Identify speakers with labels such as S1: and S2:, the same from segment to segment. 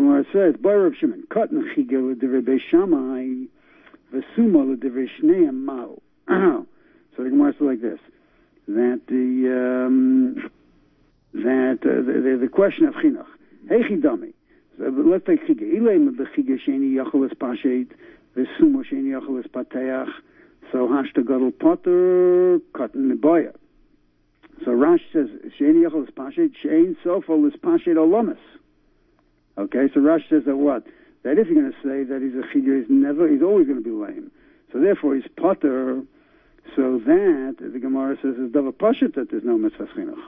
S1: Gemara says, "Boy Rav Shimon, katan chigel l'divrei Beis Shammai, v'suma l'divrei Shneim ma'u." So the Gemara says like this: that the question of chinuch, heichi dami. So let's take chigel. Ilay b'chigel sheni yachol es pashet, v'suma sheni yachol es pateach. So hashta gadol potter katan miboya. So Rashi says sheni yachol es pashet, shein sofol es pashet olamas. Okay, so Rashi says that what? That if you're going to say that he's a chigger, he's always going to be lame. So therefore he's potter. So that the Gemara says is dava pashet that there's no mitzvah chinuch.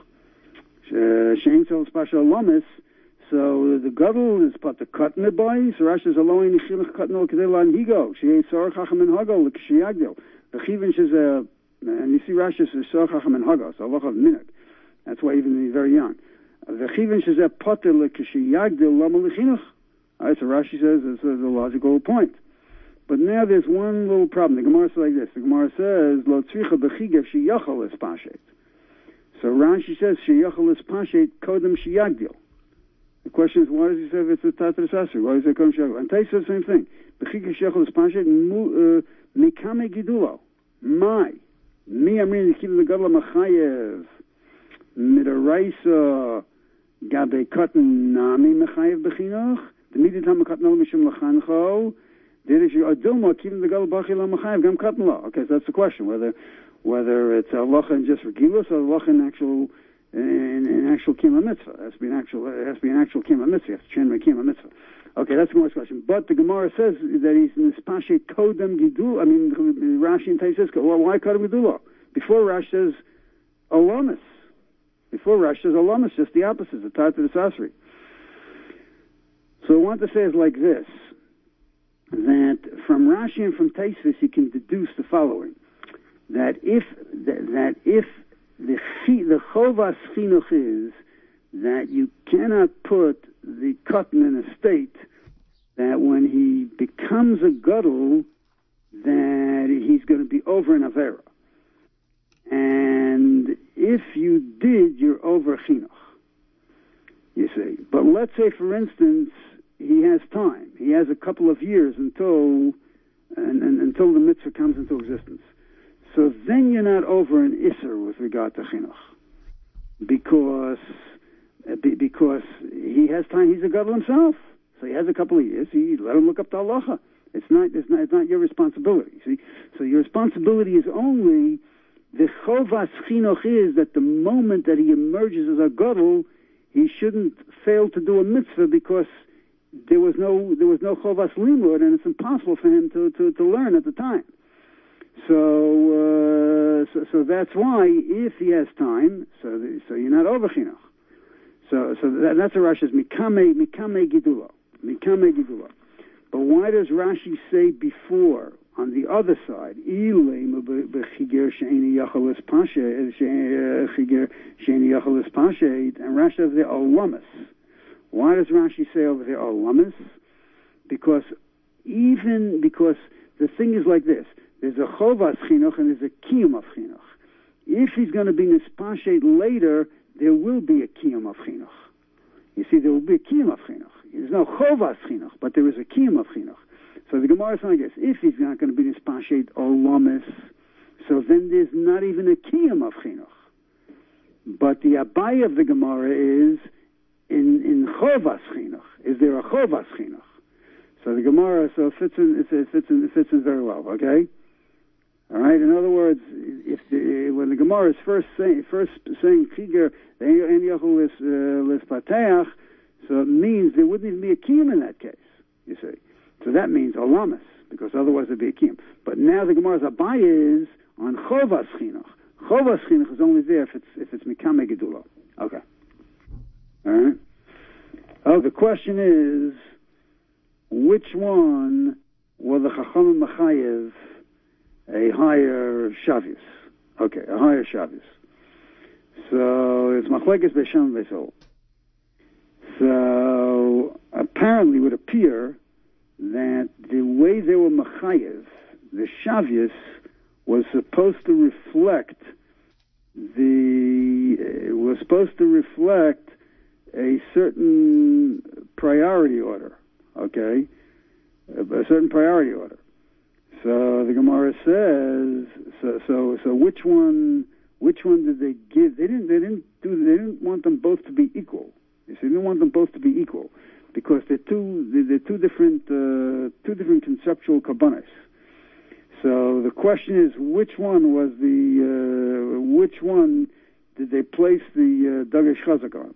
S1: Shein sofol es pashet olamas. So the gadol is potter katan miboy. So Rashi says aloin chinuch katan ol kedei lan higo. Shein sor chacham en hago l'kshiyagdil. The chivin says and you see Rashi says sor chacham en hago. So Allah minhag. That's why even when he's very young. The chivin says that potter l'kshiyagdil lama l'chinuch. Alright, so Rashi says it's a logical point. But now there's one little problem. The Gemara says like this. The Gemara says lo tzricha b'chigav sheyachol es pashet. So Rashi says sheyachol es pashet kodem sheyagdil. The question is, why does he say if it's a tatar sasri? Why does he come sheyagdil? And Tais says the same thing. B'chigav sheyachol es pashet mikame gidulo. My. Mi amrin yikiv the gadol machayev. Midaraisa gabe katan nami mechayev b'chinuch. The midat ha-mekatan al mishum l'chancho. Did you adilma keeping the gadol b'chi la-mechayev gam katan la? Okay, so that's the question. Whether it's halacha and just for gilus or halacha in actual kiyum mitzvah. It has to be an actual kiyum mitzvah. You have to change my kiyum mitzvah. Okay, that's the Gemara's question. But the Gemara says that he's in this pashet kodem gidul. I mean, Rashi and Tais says, well, why kodem gidula? Before Rashi says alamis. Before Rashi says alamis, just the opposite, the tar to the sasri. So I want to say is like this, that from Rashi and from Taisvis you can deduce the following: that if the chovas chinuch is that you cannot put the katan in a state that when he becomes a gadol that he's going to be over an avera, and if you did, you're over chinuch. You see, but let's say, for instance, he has time. He has a couple of years until the mitzvah comes into existence. So then you're not over an isser with regard to chinuch, because he has time. He's a gadol himself, so he has a couple of years. He let him look up the halacha. It's not your responsibility. See, so your responsibility is only the chovas chinuch is that the moment that he emerges as a gadol, he shouldn't fail to do a mitzvah because there was no chovas limud, and it's impossible for him to learn at the time. So that's why if he has time, so you're not over chinuch. So that's a Rashi's mikame gidulo. But why does Rashi say before on the other side, and Rashi says the olamas? Why does Rashi say over there olamas? Because the thing is like this: there's a chovas chinuch and there's a kiyum of chinuch. If he's going to be nispashet later, there will be a kiyum of chinuch. You see, there will be a kiyum of chinuch. There's no chovas chinuch, but there is a kiyum of chinuch. So the Gemara is like this: if he's not going to be nispashet olamas, so then there's not even a kiyum of chinuch. But the abai of the Gemara is in chovas chinuch. Is there a chovas chinuch? So the Gemara it fits in very well. Okay. All right. In other words, when the Gemara is first saying chiger ein yachol lispateach, so it means there wouldn't even be a kiyum in that case. You see. So that means olamas, because otherwise there'd be a kiyum. But now the Gemara's abai is on chovas chinuch. Chovas chinuch is only there if it's mikame gedulo. Okay. All right. Oh, the question is, which one were the Chachamim Machayev a higher shavius? Okay, a higher shavius. So it's machlekes Beis Shammai and Beis Hillel. So apparently it would appear that the way they were Machayev, the shavius, was supposed to reflect a certain priority order. Okay, a certain priority order. So the Gemara says, so which one did they give? They didn't want them both to be equal. You see, they didn't want them both to be equal because they're two different conceptual kabbanis. So the question is, which one did they place the Dagesh Chazak on?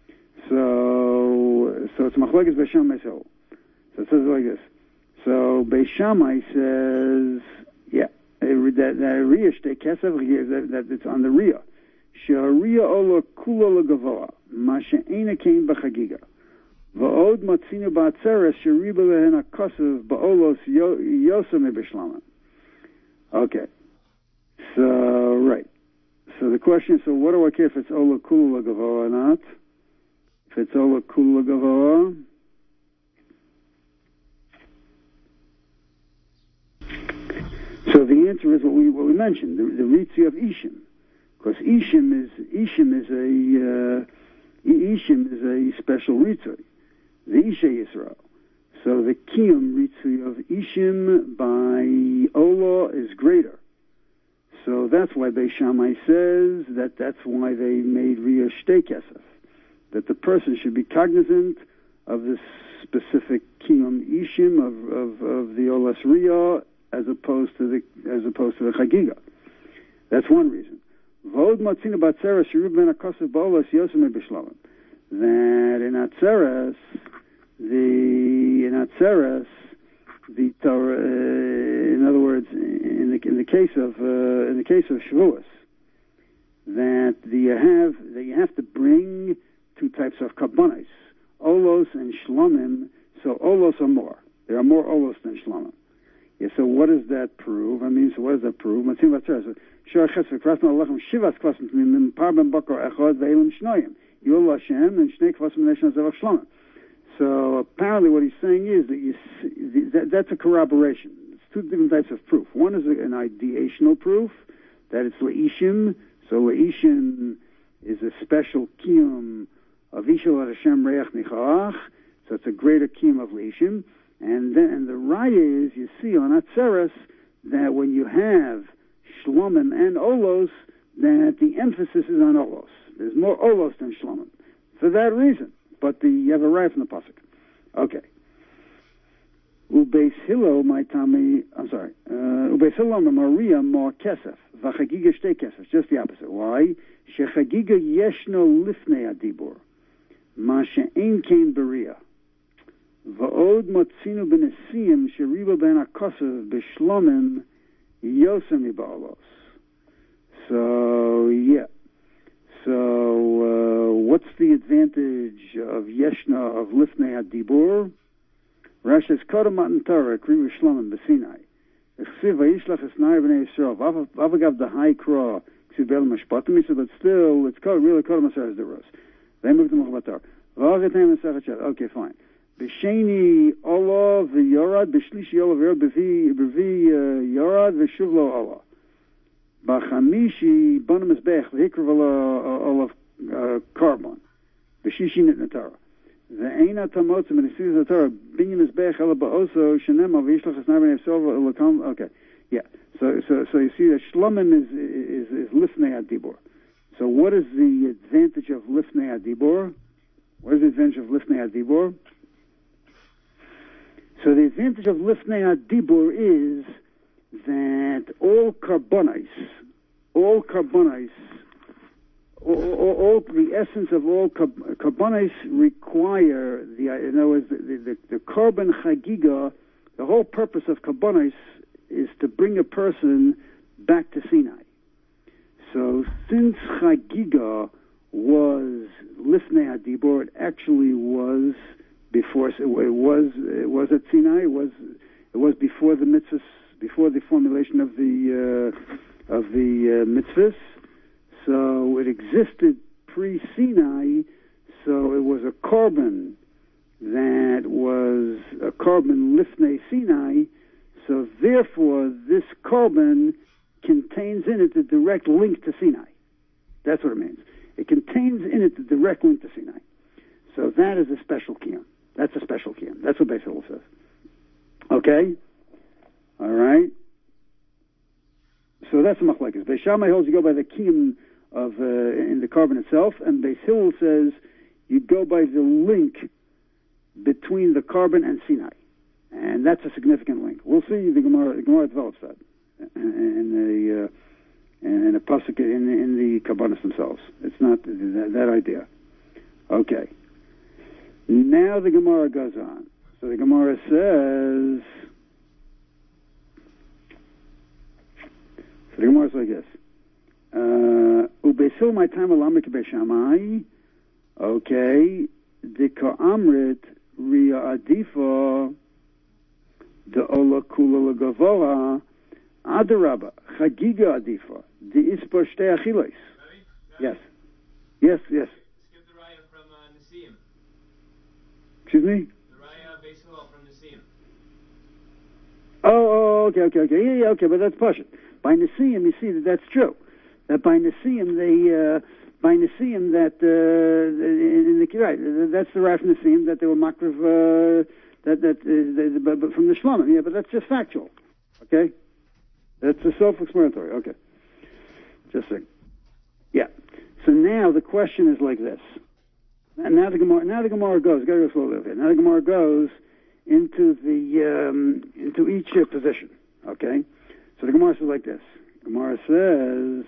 S1: So it's Machlekes Beis Shammai. So it says like this. So Beis Shammai says, yeah, that Riyah Shtei Kesef, that it's on the Riyah. She'ariyah ola kula legavoa, ma she'ena kein b'chagiga. Va'od matzinu ba'atzeres she'riba lehen ha'kosev ba'olos yosem b'shlama. Okay. So, right. So the question is, so what do I care if it's ola kula legavoa or not? If it's ola kula legavoa, so the answer is what we mentioned, the Ritzi of Ishim, because Ishim is a special Ritzi, the Isha Yisrael. So the Kiyum Ritzi of Ishim by Ola is greater. So that's why Beis Shammai says that's why they made Riyah Shtei Kesef, that the person should be cognizant of this specific Kiyum Ishim of the Olas Riyah, as opposed to the Chagiga. That's one reason. V'od matzina b'atzeres shirub ben ha'kosev ba'olos yosem b'shlamim. That in Atzeres, the Torah, in other words, in the case of Shavuos, that you have to bring two types of kabbanis, olos and shlamim. So olos are more. There are more olos than shlamim. Yeah, so what does that prove? So what does that prove? So apparently what he's saying is that that's a corroboration. It's two different types of proof. One is an ideational proof, that it's Le'ishim. So Le'ishim is a special kiyum of Ishel Hashem Reach Nichach. So it's a greater kiyum of Le'ishim. And the raya is, you see on Atzeres, that when you have Shlomim and Olos, that the emphasis is on Olos. There's more Olos than Shlomim. For that reason. But you have a raya from the Pasuk. Okay. Ubeis Hillel, Ubeis Hillel Maria more Kesef, Vachagiga Shtei Kesef. Just the opposite. Why? Shechagiga Yeshno Lifnei Adibur, Ma she'ein kein Beria. Va'od motzinu b'nesiyim sheriba ben ha'kosev b'shlomim yosem ba'olos. So, yeah. So, what's the advantage of Yeshna, of Lifnei HaDibur? Rashi says, Kodem Matan Torah, Kri V'shlomim b'Sinai. Echsiv v'yishlach esnai b'nei Yisrael. V'avagav d'hai kra, ksiv b'el mashpatim. He said, but still, it's really Kodem Aseres Deros. They moved to Mochabatar. V'avagetem Esachat Shad. Okay, fine. B'sheni Ola v'yorad, b'shlishi Ola v'yorad, b'vi yorad, v'shuv lo Ola. B'chamishi bonim esbech, v'hikr Ola carbon. B'shishi nit natara. Ve'eina tamotzim, and he sees the Torah, binyan esbech, ela ba'oso, shenema, v'yishlach esnai b'nei Yisrael, l'kam, okay. Yeah. So you see that Shlomim is Lifnei HaDibur. So what is the advantage of Lifnei HaDibur? What is the advantage of Lifnei HaDibur? So the advantage of Lifnei HaDibur is that all the essence of all karbonis require in other words, the carbon chagiga. The whole purpose of karbonis is to bring a person back to Sinai. So since chagiga was Lifnei HaDibur, it actually was before. It was at Sinai. It was before the mitzvahs, before the formulation of the mitzvahs. So it existed pre-Sinai. So it was a carbon that was a carbon Lifnei Sinai. So therefore, this carbon contains in it the direct link to Sinai. That's what it means. It contains in it the direct link to Sinai. So that is a special kiyum. That's what Beis Hillel says. Okay? All right? So that's the machlekes. Beis Shammai holds you go by the kiyum of in the carbon itself, and Beis Hillel says you go by the link between the carbon and Sinai, and that's a significant link. We'll see. The Gemara develops that in the pasuk in the Kabbanis themselves. It's not that idea. Okay. Now the Gemara goes on. So the Gemara says. So the Gemara is like this. Ubesil my time alamik beishamai. Okay. Dika amrit ria adifa de ola kula legavora adaraba chagiga adifa de ispa shtei achiles. Yes. Yes. Yes.
S2: Skip the raya from Nisim.
S1: Excuse me.
S2: The raya Beis Hillel from Nisim.
S1: Oh, okay. Yeah, okay, but that's Pashut. By Nisim, you see that's true. That by Nisim, in the right, that's the right from Nisim that they were makriv but from the Shlomim. Yeah, but that's just factual. Okay, that's a self-explanatory. Okay, just a second. Yeah. So now the question is like this. And now the Gemara goes. Got to go slowly over here. Now the Gemara goes into each position. Okay. So the Gemara says like this. The Gemara says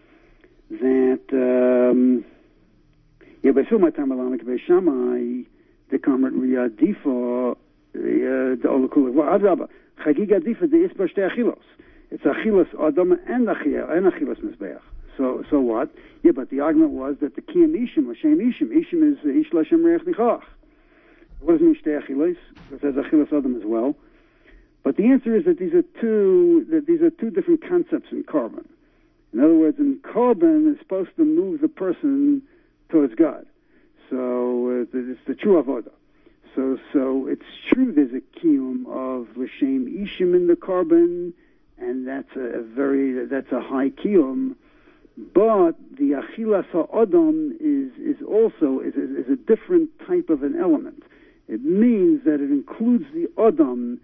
S1: that Yebesu Matam Alamik Beishamai the Kamrat Riyadifa the Olakula Adraba Chagiga Difa the Isba Shtei Achilos. It's Achilos Adam and Achilos Mizbeach. So what? Yeah, but the argument was that the Kiyam Ishim, Lashem Ishim. Ishim is Ish Lashem Reich Nichach. What does it mean Shtei Achilos? It says Achilos Adam as well. But the answer is that these are two different concepts in carbon. In other words, in carbon is supposed to move the person towards God. So it's the true avodah. So it's true there's a kiyum of l'shem ishim in the carbon, and that's a high kiyum. But the achilas ha'adam is also a different type of an element. It means that it includes the adam.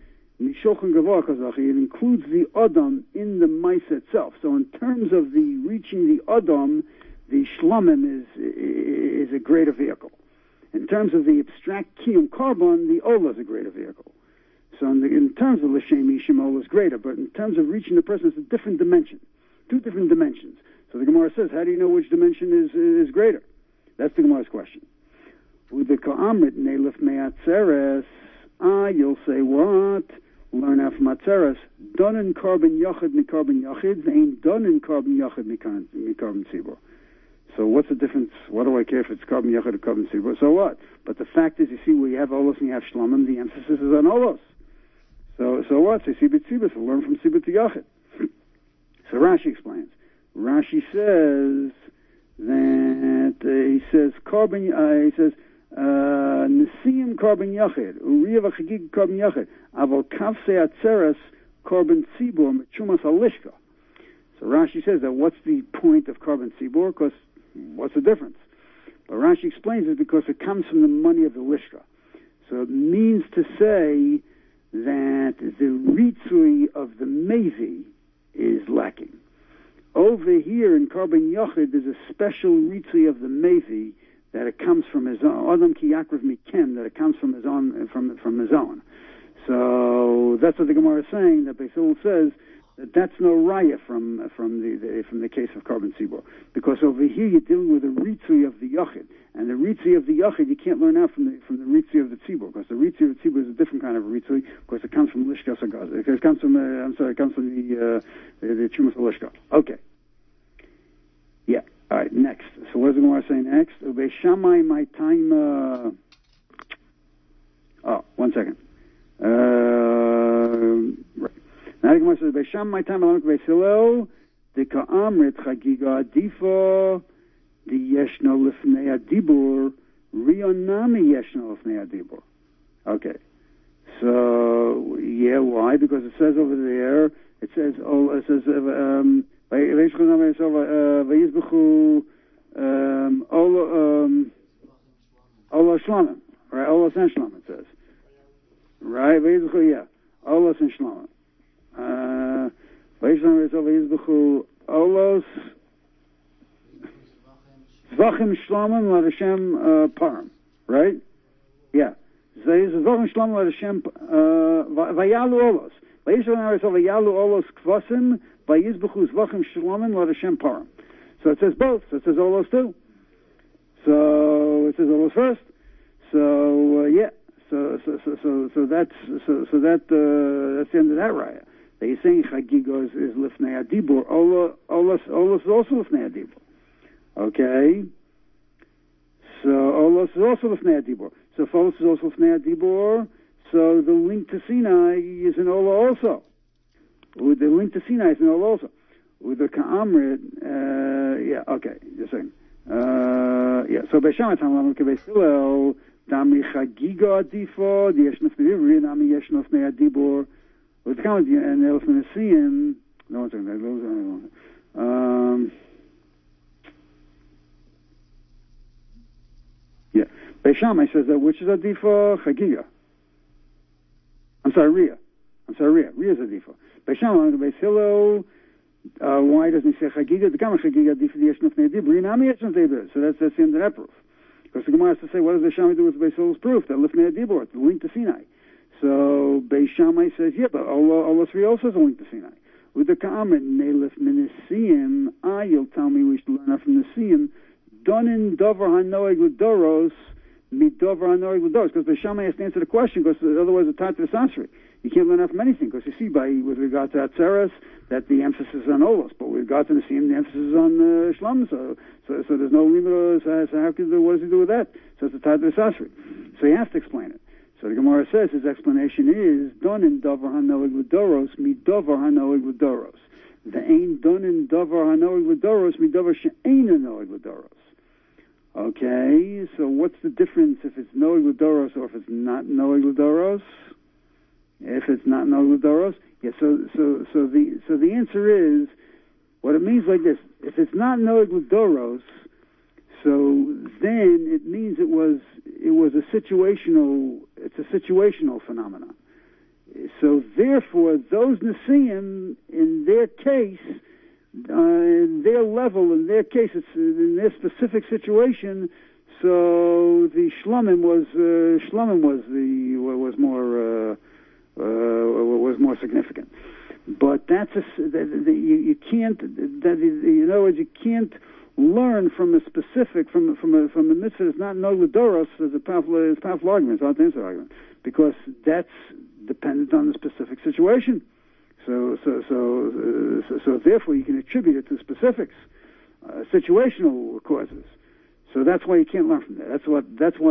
S1: It includes the Adam in the Maisa itself. So in terms of the reaching the Adam, the Shlomim is a greater vehicle. In terms of the abstract Kiyum carbon, the Ola is a greater vehicle. So in terms of L'Shem Ishim, Ola is greater, but in terms of reaching the person, it's a different dimension. Two different dimensions. So the Gemara says, how do you know which dimension is greater? That's the Gemara's question. With the Ka'amrit Neilif Me'atzeres, you'll say, what? Learn out from Atzeres. Done in carbon yachid mi carbon yachid. They ain't done in carbon yachid mi carbon tzibur. So what's the difference? What do I care if it's carbon yachid or carbon tzibur? So what? But the fact is, you see, where you have olos and you have shlomim, the emphasis is on olos. So what? So sibit tzibur. So learn from sibit to yachid. So Rashi explains. Rashi says that he says carbon. He says. Nisim carbon yachid, Uriya v'chagig carbon yachid, aval kavsei atzeres carbon tzibur mechumas halishka. So Rashi says that what's the point of carbon tzibur? Because what's the difference? But Rashi explains it because it comes from the money of the lishka. So it means to say that the ritzui of the mevi is lacking. Over here in carbon yachid, there's a special ritzui of the mevi that it comes from his own, Adam ki yakriv mikem, that it comes from his own, from his own. So that's what the Gemara is saying. That Beis Hillel says that that's no raya from the case of carbon tzibur, because over here you're dealing with the ritzui of the yachid, and the ritzui of the yachid you can't learn out from the ritzui of the tzibur, because the ritzui of the tzibur is a different kind of ritzui, because it comes from lishkas hagaz. It comes from it comes from the chumas lishka. Okay. Yeah. All right, next. So what does the Gemara say next? Ubei Shammai my time. One second. Right. Now the Gemara says, Ubei Shammai my time. Alamik Beis Hillel. The Ka'amrit Chagiga Adifa. The Yeshno Lifnei Adibur. Rionami Yeshno Lifnei Adibur. Okay. So yeah, why? Because it says over there. It says Vayizbuchu Ola Shlamim, right? Ola San Shlamim, it says. Right? Vayizbuchu, yeah. Olos and Shlomim. Vayizbuchu Olos Zvachim Shlomim L'Hashem Param. Right? Yeah. Zvachim Shlomim L'Hashem Vayalu Olos. Vayalu Olos Kvasim Vayizbuchu Zvachim Shlomim L'Hashem Param. So it says both. So it says Olos too. So it says Olos first. So yeah. So that's the end of that raya. That he's saying Chagiga is Lifnei Adibur. Olos is also Lifnei Adibur. Okay. So Olos is also Lifnei Adibur. So if Olos is also Lifnei Adibur, so the link to Sinai is an Ola also. With the link to Sinai is an Ola also. With the Ka'amrit, yeah, okay, just a second. Yeah, so Beishamai Tam Kebeis Hillel. Dami Chagiga Adifo, the Yeshnaf Nedibur, Nami Yeshnaf Ne'adibur, with the comment, and Elf Menasian, no one second, yeah, Beishamai says that which is Adifo? Chagiga. I'm sorry, Riyah. Riyah is Adifo. Beishamai, the Beis Hillel, why doesn't he say Chagiga? The comment Chagiga Adifo, the Yeshnaf Ne'adibur, Nami Yeshnaf Ne'adibur, so that's the end of that proof. Because the Gemara has to say, what does Beis Shammai do with Beis Hillel's proof? That Lifnei Adibur, the link to Sinai. So Beis Shammai says, yeah, but Allah 3 also has a link to Sinai. With the Ka'amrit, Ne'lif Minasiyim, you'll tell me we should learn that from Nasiyim, Donin Dover HaNoeg L'Doros, Midover HaNoeg L'Doros. Because Beis Shammai has to answer the question, because otherwise it's Tatar Sasri. You can't learn that from anything, because you see, with regard to Atzeres, that the emphasis is on Olos, but with regard to Nasiyim, the emphasis is on Shlom, so there's no limit, so how what does he do with that? So it's a Tatar Sasri. So he has to explain it. So the Gemara says his explanation is, Don in Dover HaNoeg L'Doros, Midover HaNoeg L'Doros. The Ein Don in Dover HaNoeg L'Doros, Midover She'ein HaNoeg L'Doros. Okay, so what's the difference if it's Noeg L'Doros or if it's not Noeg L'Doros? If it's not Noeg L'Doros, yeah. So the answer is, what it means like this: if it's not Noeg L'Doros, so then it means it was a situational. It's a situational phenomenon. So therefore, those Nesiim, in their case, in their level, in their case, it's in their specific situation. So the Shlomim was more significant. But that's you can't. In other words, you can't learn from a specific from a mitzvah that's not no L'Doros as a powerful argument. It's not the answer argument because that's dependent on the specific situation. So therefore, you can attribute it to specifics, situational causes. So that's why you can't learn from that. That's what.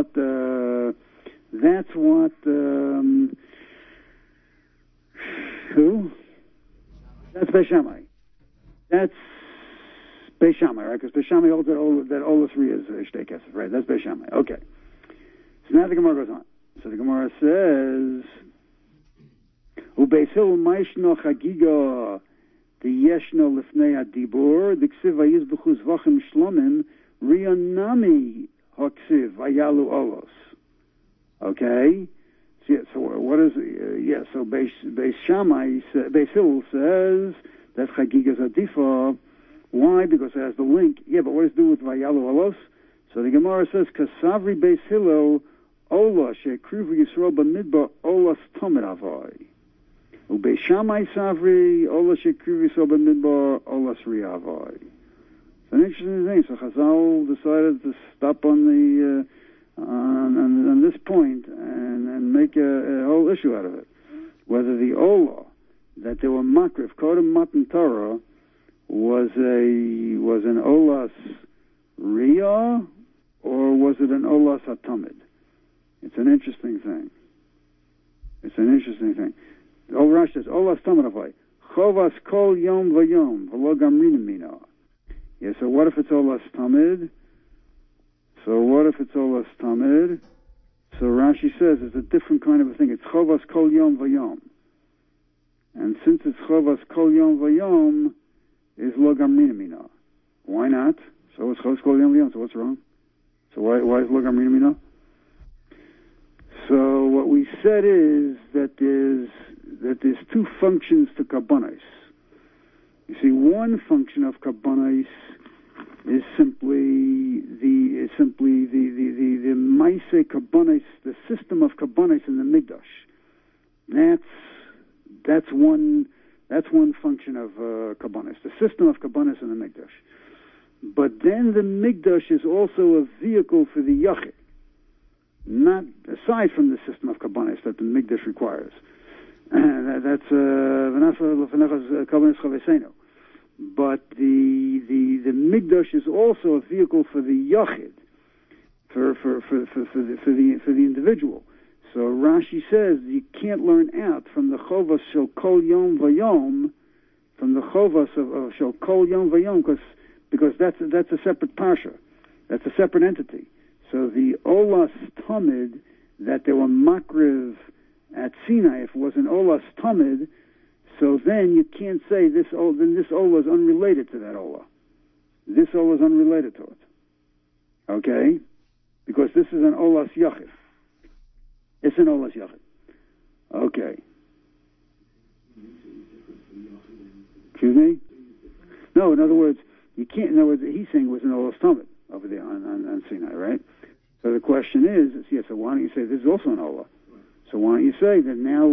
S1: Who? That's Beis Shammai. That's Beis Shammai, right? Because Beis Shammai holds that all the 3 is Shtei Kesef, right? That's Beis Shammai. Okay. So now the Gemara goes on. So the Gemara says, "Ubeis Hillel Maishno Chagiga the Yeshno Lifnei Adibur the Ksiv Vayizbuchu Zvachim Shlomim Rionami Haksiv Vayalu Olos." Okay. So what is so Beis Shammai, Beis Hillel says that Chagiga is Adifa. Why? Because it has the link. Yeah, but what does it do with Vayalu Olos? So the Gemara says, Kasavri Beis Hillel Ola Shekrivu Yisrael B'Midbar Olas Tomid Avai. Ubeis Shammai Savri Ola Shekrivu Yisrael B'Midbar Olas Ri Avai. It's an interesting thing. So Chazal decided to stop on the on this point and make a whole issue out of it. Whether the Ola that they were makrif Kodem Matan Torah was an Olas Riyah or was it an Olas Hatamid? It's an interesting thing. Ol Rash says Olas Tamid Avai Chovas Kol Yom Vayom V'lo Gamrin Mina. Yeah. So what if it's Olas Tamid? So Rashi says it's a different kind of a thing. It's Chovas Kol Yom Vayom. And since it's Chovas Kol Yom Vayom, is Lo Gamrina Mina. Why not? So it's Chovas Kol Yom Vayom, so what's wrong? So why is Lo Gamrina Mina? So what we said is that there's two functions to karbonos. You see, one function of karbonos is simply the maaseh karbonos, the system of karbonos in the mikdash. That's one function of karbonos, the system of karbonos in the mikdash. But then the mikdash is also a vehicle for the yachid, not aside from the system of karbonos that the mikdash requires. That's karbonos chavesenu. But the mikdash is also a vehicle for the yachid, for the individual. So Rashi says you can't learn out from the chovas shel kol yom vayom, from the chovas of shel kol yom vayom, because that's a separate parsha, that's a separate entity. So the olas tamid that they were makriv at Sinai, if it was an olas tamid, so then you can't say this olah is unrelated to that olah. This olah is unrelated to it. Okay? Because this is an olas yachid. It's an olas yachid. Okay. Excuse me? No, in other words, you can't. In other words, he's saying it was an olas tamid over there on Sinai, right? So the question is, yes. So why don't you say this is also an olah? So why don't you say that now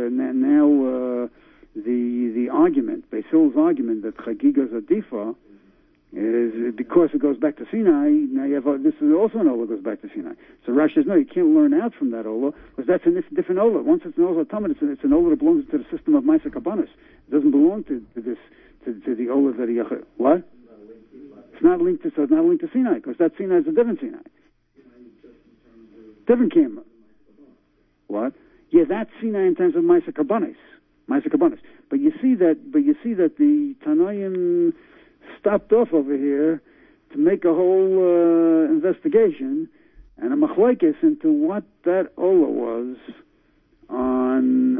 S1: the argument, Beis Hill's argument that chagiga is adifa is because it goes back to Sinai. Now you have this is also an olah goes back to Sinai. So Rashi says no, you can't learn out from that olah because that's a different olah. Once it's an olah tamid, it's an olah that belongs to the system of Maaseh Karbonos. It doesn't belong to the olah that he what? It's not linked to Sinai because that Sinai is a different Sinai. Different camera. What? Yeah, that's Sinai in terms of Maaseh Karbonos. But you see that the Tanaim stopped off over here to make a whole investigation and a machlekes into what that olah was on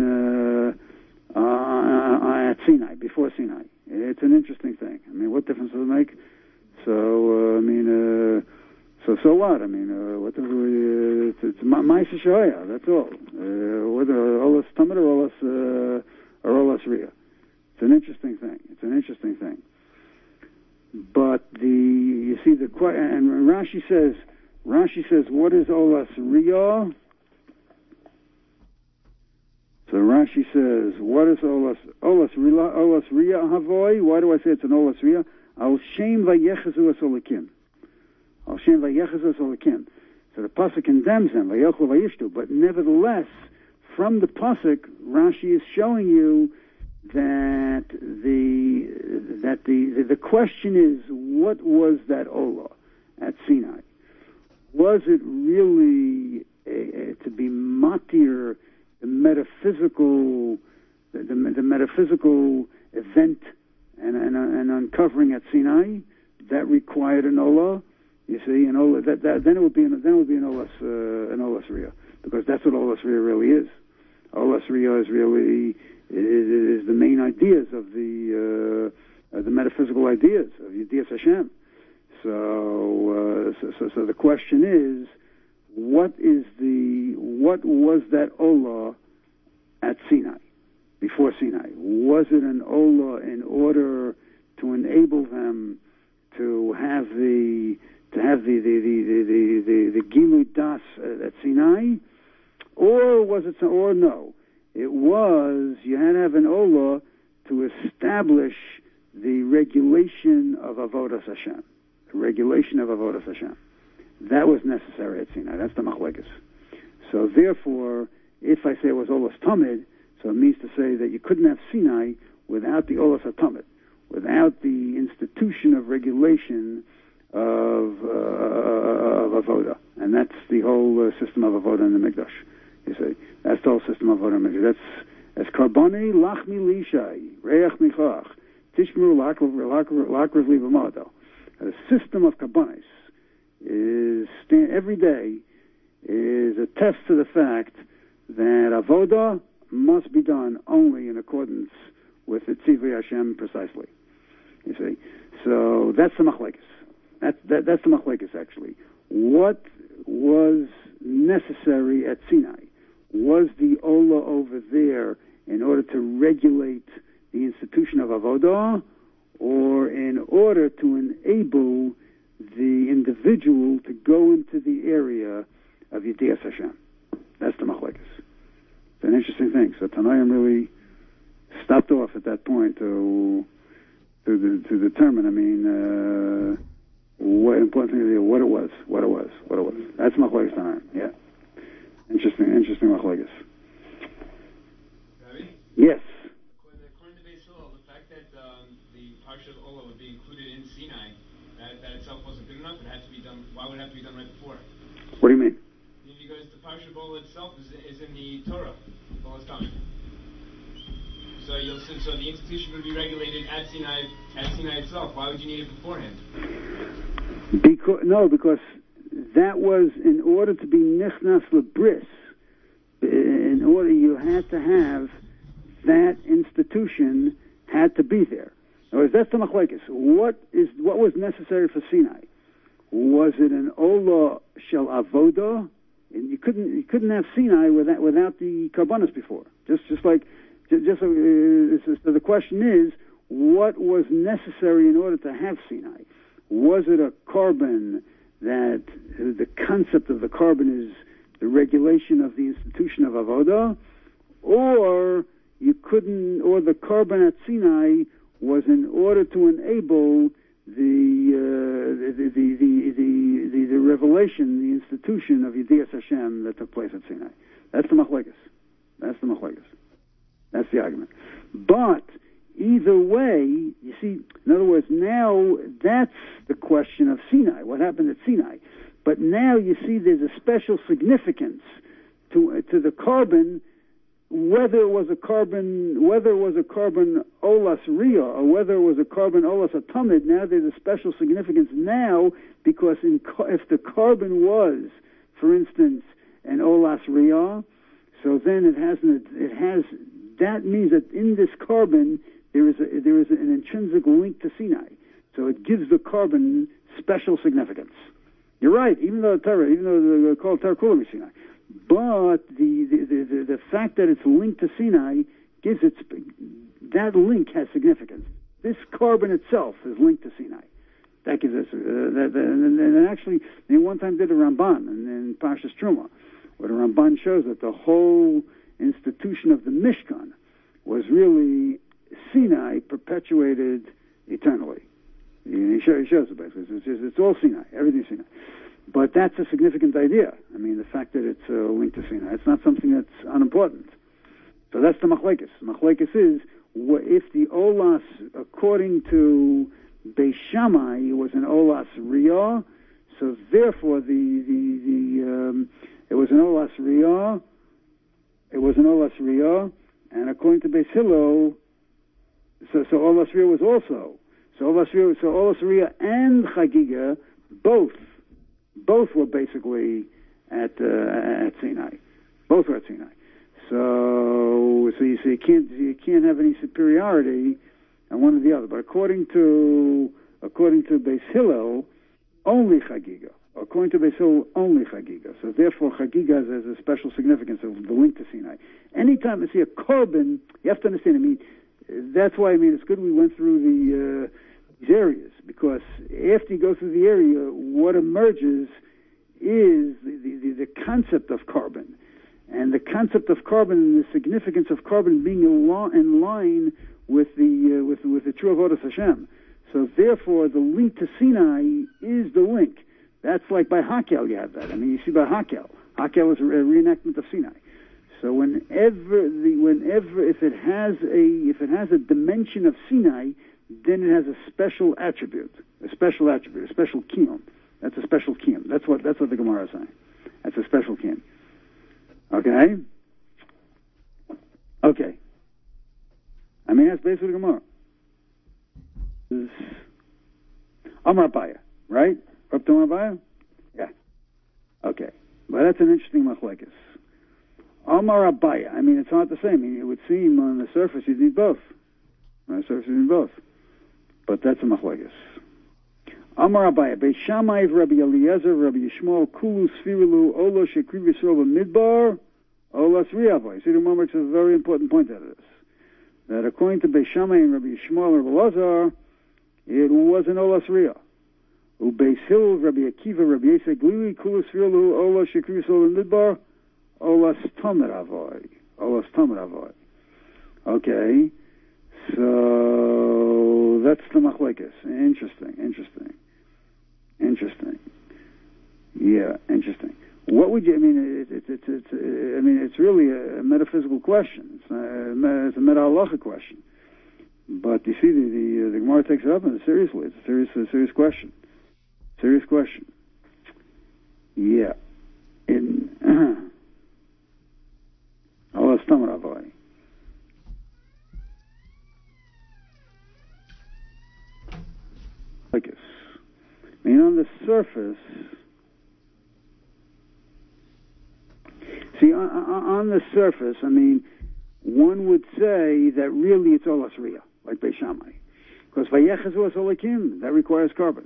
S1: at Sinai, before Sinai. It's an interesting thing. I mean, what difference does it make? So so what? I mean, what it's Ma'aseh Shehaya. That's all. Whether olas tamid or olas riyah. It's an interesting thing. But you see the and Rashi says, what is olas riyah? So Rashi says, what is olas riyah havoy? Why do I say it's an olas riyah? Al shem vayechazu asolakim. Al shem vayechazu asolakim. So the pasuk condemns them, vayochlu vayishtu. But nevertheless, from the pasuk, Rashi is showing you that the question is, what was that olah at Sinai? Was it really to be matir, the metaphysical event and uncovering at Sinai that required an olah? You see, an olah then it would be an olas riyah, because that's what olas riyah really is. Olas riyah is really is the main ideas of the metaphysical ideas of Yedias Hashem. So the question is, what was that olah at Sinai, before Sinai? Was it an olah in order to enable them to have the Gilui Das at Sinai, or was it or no? It was, you had to have an olah to establish the regulation of Avodas Hashem. That was necessary at Sinai. That's the machlekes. So therefore, if I say it was olas tamid, so it means to say that you couldn't have Sinai without the olas tamid, without the institution of regulation of avoda, and that's the whole system of avoda in the mikdash. You see, that's the whole system of avoda in the mikdash. That's karboni lachmi lishai reach michach tishmru lakrav livamado. The system of karbonos is every day is a test to the fact that avoda must be done only in accordance with the tzivui Hashem precisely. You see, so that's the machlekes. That's the machlekes actually. What was necessary at Sinai? was the Ola over there in order to regulate the institution of Avodah, or in order to enable the individual to go into the area of Yedias Hashem? That's the machlekes. It's an interesting thing. So Tanaim really stopped off at that point to determine. I mean, what importantly, what it was. That's machlekes Tanaim. Yeah. Interesting machlekes.
S2: Rabbi?
S1: Yes.
S2: According to Beis Hillel, the fact that the Parsha of Ola would be included in Sinai, that itself wasn't good enough. It had to be done. Why would it have to be done right before?
S1: What do you mean?
S2: Because the Parsha of Ola itself is in the Torah, Ola's coming. So the institution would be regulated at Sinai itself. Why would you need it beforehand?
S1: Because that was in order to be nichnas lebris. In order, you had to have that institution had to be there. In other words, that's the machlekes. What was necessary for Sinai? Was it an Ola shel Avodah? And you couldn't have Sinai without the karbanos before. So the question is, what was necessary in order to have Sinai? Was it a carbon that the concept of the carbon is the regulation of the institution of Avodah, or the carbon at Sinai was in order to enable the revelation, the institution of Yedias Hashem that took place at Sinai? That's the machlekes. That's the argument. But either way, you see, in other words, now that's the question of Sinai. What happened at Sinai? But now you see there's a special significance to the carbon, whether it was a carbon olas ria or whether it was a carbon olas atomid. Now there's a special significance now because if the carbon was, for instance, an olas ria, so then that means that in this carbon there is an intrinsic link to Sinai. So it gives the carbon special significance. You're right, even though the called Torah Kula Sinai, but the fact that it's linked to Sinai gives that link has significance. This carbon itself is linked to Sinai. That gives us and actually they one time did a Ramban in Parshas Truma, where the Ramban shows that the whole institution of the Mishkan was really Sinai perpetuated eternally. He shows it basically. It's all Sinai, everything's Sinai. But that's a significant idea. I mean, the fact that it's linked to Sinai. It's not something that's unimportant. So that's the machlekes. Machlekes is, if the olas, according to Beis Shammai, was an olas riyah, so therefore it was an olas riyah. It was an olas riyah, and according to Beis Hillel, so olas riyah was also. So olas riyah and chagiga both were basically at Sinai. Both were at Sinai. So you can't have any superiority on one or the other. But according to Beis Hillel, only chagiga. According to Beis Hillel, only chagiga. So therefore, chagiga has a special significance of the link to Sinai. Anytime you see a carbon, you have to understand. I mean, that's why it's good we went through these areas, because after you go through the area, what emerges is the concept of carbon, and the concept of carbon and the significance of carbon being in line with the true avodas Hashem. So therefore, the link to Sinai is the link. That's like by Hakel you have that. I mean, you see by Hakel. Hakel is a reenactment of Sinai. So whenever if it has a dimension of Sinai, then it has a special attribute, a special kiyum. That's a special kiyum. That's what the Gemara is saying. That's a special kiyum. Okay. I mean, that's basically the Gemara. Amar Abaya, right? Up to Amar Abaya? Yeah. Okay. But that's an interesting machlekes. Amar Abaya. I mean, it's hard to say. I mean, it would seem on the surface you need both. But that's a machlekes. Amar Abaya. Beis Shammai, Rabbi Eliezer, Rabbi Yishmael, Kulu Sfirilu, Olo Shekriv Yisrael Midbar, Olas Riyavoy. See, the Rambam makes a very important point out of this. That according to Beis Shammai and Rabbi Yishmael and Rabbi Lazar, it was an Olas Riyah. Ubeis Hillel, Rabbi Akiva, Rabbi Yisrael Glili, Kulas Rilu, Olas Shekrisol and Midbar, Olas Tomer Avoy. Olas Tomer Avoy. Okay, so that's the machlekes. Interesting. Yeah, interesting. What would you? I mean, it's really a metaphysical question. It's a meta halacha question. But you see, the Gemara takes it up and seriously. It's a serious question. Serious question. Yeah. In Allah Stamar Avai. I mean, on the surface, see, on the surface, I mean, one would say that really it's Olas Riyah, like Beis Shammai. Because Vayechazu Olakim, that requires carbon.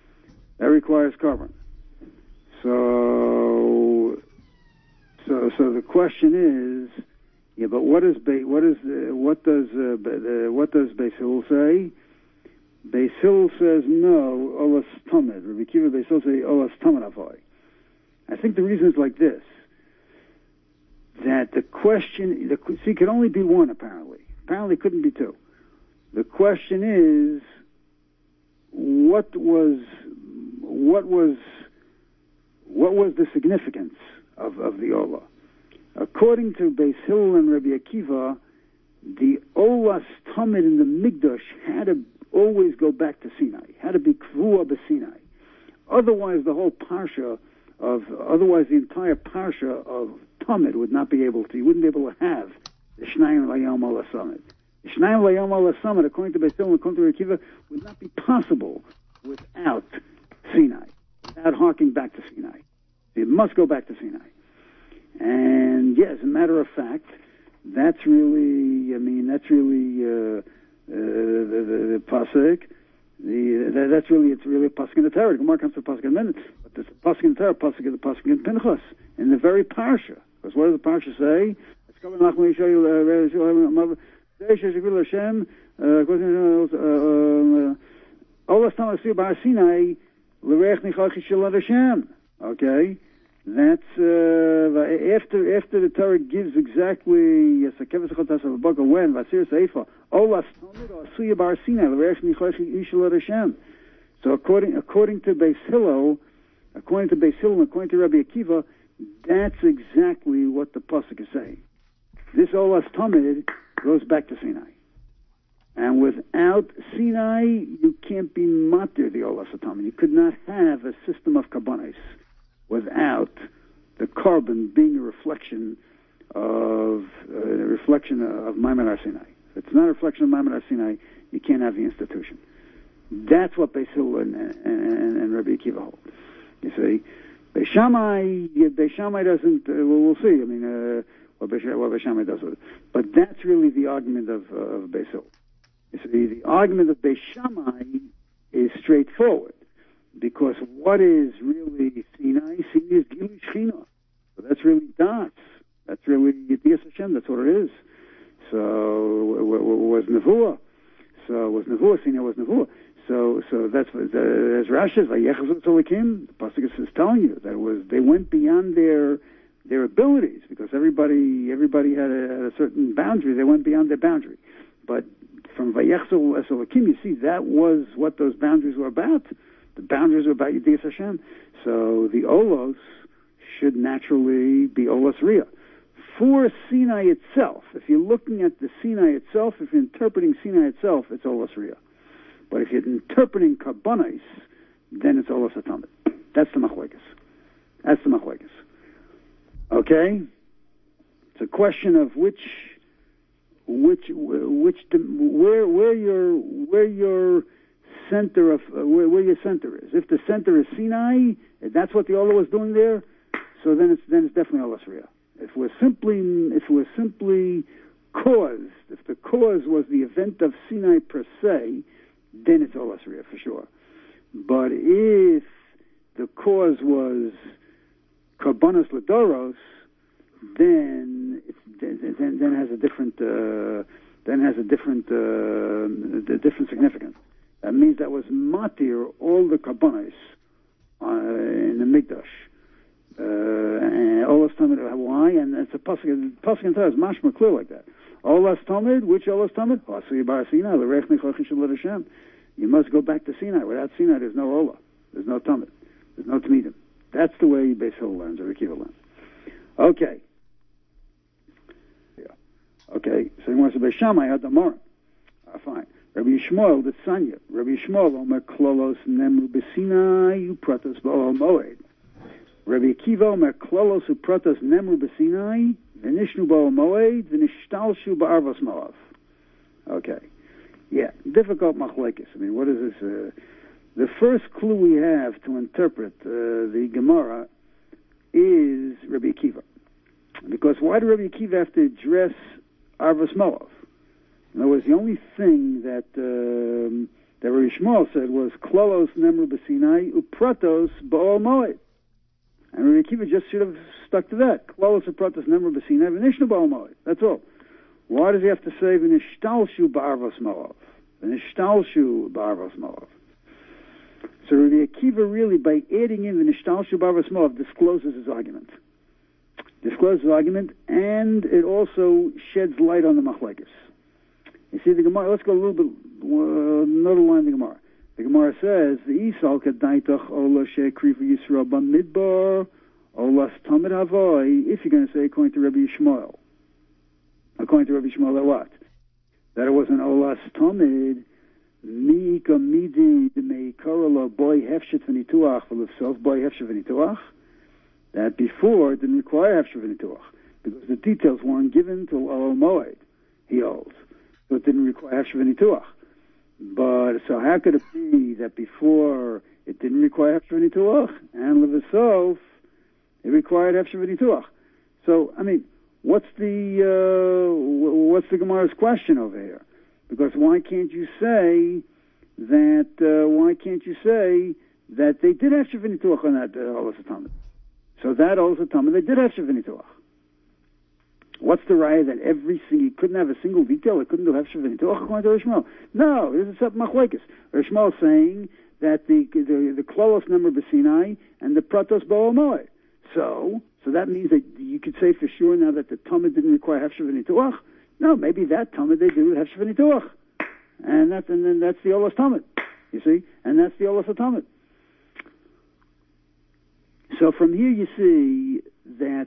S1: So the question is, yeah, but what does Beis Hillel say? Beis Hillel says no, Olas Tamid. Rabbi Akiva Beis Hillel say Olas Tamid Avoy. I think the reason is like this: that the question, see, could only be one apparently. Apparently, couldn't be two. The question is, what was the significance of the Ola? According to Beis Hillel and Rabbi Akiva, the Olas Tamid in the Mikdash had to always go back to Sinai. Had to be Kvua b'Sinai. Otherwise, the entire parsha of Tamid would not be able to. You wouldn't be able to have the Shnayim Layom Ola Samid. The Shnayim Layom Ola Samid, according to Beis Hillel and according to Rabbi Akiva, would not be possible without Sinai, without harking back to Sinai. It must go back to Sinai. And yes, as a matter of fact, that's really the pasuk. It's really a pasuk in the Torah. Gemara comes to a pasuk in a minute, but there's a pasuk in the Torah, pasuk in Pinchas, in the very parsha. Because what does the parsha say? It's coming Okay, that's after the Torah gives exactly when Vasir Seifa Olas Tamid Asuya Bar Sinai L'Reich Nichosh Yishal Hashem. So according to Beis Hillel, and according to Rabbi Akiva, that's exactly what the pasuk is saying. This Olas Tamid goes back to Sinai, and without Sinai, you can't be matir the Olas Tamid. You could not have a system of kabbanis without the carbon being a reflection of Maimon Har Sinai. If it's not a reflection of Maimon Har Sinai, you can't have the institution. That's what Beis Hillel and Rabbi Akiva hold. You see, Beis Shammai doesn't. We'll see. I mean, what Beis Shammai does with it. But that's really the argument of Beis Hillel. You see, the argument of Beis Shammai is straightforward. Because what is really Sinai? Sinai is Gilui Shechina. So that's really dots. That's really Yediyas Hashem. That's what it is. So was Nevuah. Sinai was Nevuah. So that's as Rashi says, Vayechazu Tzolikim. The pasuk is telling you that they went beyond their abilities because everybody had a certain boundary. They went beyond their boundary. But from Vayechazu Tzolikim, you see that was what those boundaries were about. The boundaries are about Yediyas Hashem. So the Olos should naturally be Olos Riyah. For Sinai itself, if you're looking at the Sinai itself, if you're interpreting Sinai itself, it's Olos Riyah. But if you're interpreting Karbonis, then it's Olos Atamid. That's the machlekes. Okay? It's a question of where your center where your center is. If the center is Sinai, if that's what the Olah was doing there, so then it's definitely Olas Riyah. If we're simply caused, if the cause was the event of Sinai per se, then it's Olas Riyah for sure. But if the cause was Karbonos Ladoros, then has a different different significance. That means that was matir all the karbonos in the mikdash. And Olas Tamid, why? And it's a pasuk in Torah is mashma clear like that. Olas Tamid, which Olas Tamid? Hasui bar Sinai, l'rech nichoch shel Hashem. You must go back to Sinai. Without Sinai, there's no Ola, there's no Tamid, there's no Tamidim. That's the way Beis Hillel learns, or Akiva learns. Okay. Yeah. Okay. So he wants to be Shammai had the Moran. Fine. Rabbi Yishmael the Tzanya. Rabbi Yishmael Omer Klolos Nemru B'Sinai Upratos B'Ohel Moed. Rabbi Akiva Omer Klolos Upratos Nemru B'Sinai V'Nishnu B'Ohel Moed V'Nishtalshu B'Arvos Moav. Okay. Yeah. Difficult machlekes. I mean, what is this? The first clue we have to interpret the Gemara is Rabbi Akiva. Because why did Rabbi Akiva have to address Arvos Moav? In other words, the only thing that Rabbi Shmuel said was Klolos Nemru B'Sinai Upratos B'Ohel Moed. And Rabbi Akiva just should have stuck to that. Klolos Upratos Nemru B'Sinai V'Nishnu B'Ohel Moed. That's all. Why does he have to say V'Nishtalshu B'Arvos Moav? V'Nishtalshu B'Arvos Moav. So Rabbi Akiva really, by adding in V'Nishtalshu B'Arvos Moav, discloses his argument. And it also sheds light on the machlekes. You see, the Gemara, let's go a little bit, another line in the Gemara. The Gemara says, Isal kadaitach ola she'krivu Yisrael b'midbar, olas tamid havoi, if you're going to say according to Rabbi Yishmael. According to Rabbi Yishmael, that what? That it was an olas tamid, mi'ika midi me'ikara boy hefshet v'nituach v'lefsof, boy hefshet v'nituach. That before it didn't require hefshet v'nituach, because the details weren't given till Oel Moed, he holds. So it didn't require hefshet v'nituach. But so how could it be that before it didn't require hefshet v'nituach, and levasof it required hefshet v'nituach? So I mean, what's the Gemara's question over here? Because why can't you say that? Why can't you say that they did hefshet v'nituach on that Olas Tamid? So that Olas Tamid they did hefshet v'nituach. What's the raya that he couldn't have a single detail? He couldn't do hefshet v'nituach according to Rishmael? No, this is something machlekes. Rishmael is saying that the klolos Nemru B'Sinai and the pratos B'Ohel Moed. So that means that you could say for sure now that the Talmud didn't require hefshet v'nituach. No, maybe that Talmud they do hefshet v'nituach, and that's the Olas Talmud. You see, and that's the Olas Talmud. So from here you see that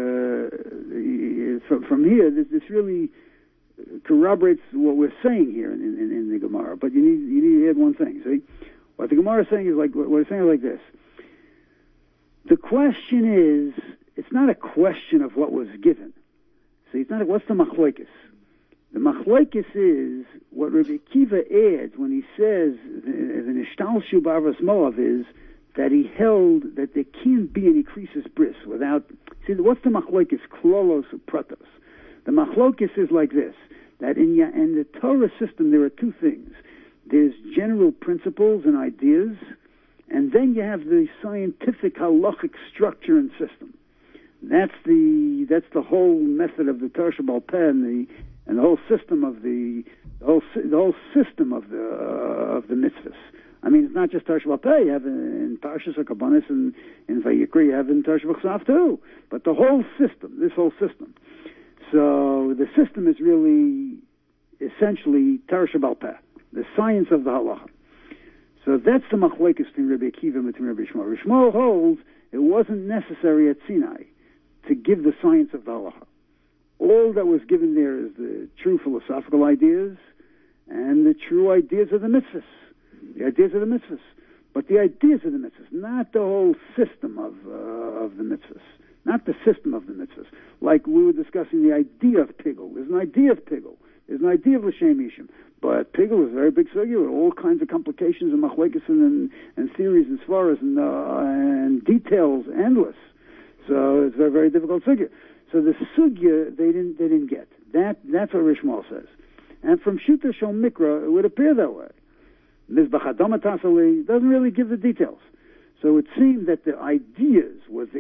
S1: from here this really corroborates what we're saying here in the Gemara. But you need to add one thing. See, what the Gemara is saying is like what it's saying is like this. The question is, it's not a question of what was given. See, it's not what's the machlokes. The machlokes is what Rabbi Akiva adds when he says the nishtalshu b'arvos moav is that he held that there can't be any krisis bris without. See, what's the machlokes? Klolos or pratos. The machlokes is like this: that in the Torah system there are two things. There's general principles and ideas, and then you have the scientific halachic structure and system. That's the whole method of the Torah Sheba'al Peh and the whole system of the whole system of the mitzvahs. I mean, it's not just Torah Sheba'al Peh. You have in Parshas HaKabanis and in Vayikra, you have in Torah Sheba'al too. But the whole system, this whole system. So the system is really essentially Torah Sheba'al Peh, the science of the halacha. So that's the machlokes between Rabbi Akiva and between Rabbi Yishmael. Rabbi Yishmael holds it wasn't necessary at Sinai to give the science of the halacha. All that was given there is the true philosophical ideas and the true ideas of the mitzvahs. The ideas of the mitzvahs. But the ideas of the mitzvahs, not the whole system of the mitzvahs. Not the system of the mitzvahs. Like we were discussing the idea of Pigel. There's an idea of Pigel. There's an idea of L'Shem Yishim. But Pigel is a very big sugya with all kinds of complications and machlokes and theories and svaras and details endless. So it's a very, very difficult sugya. So the sugya they didn't get. That's what Rishmael says. And from Shuta Shal Mikra, it would appear that way. Mizbach Adama Tasali doesn't really give the details. So it seemed that the ideas were there.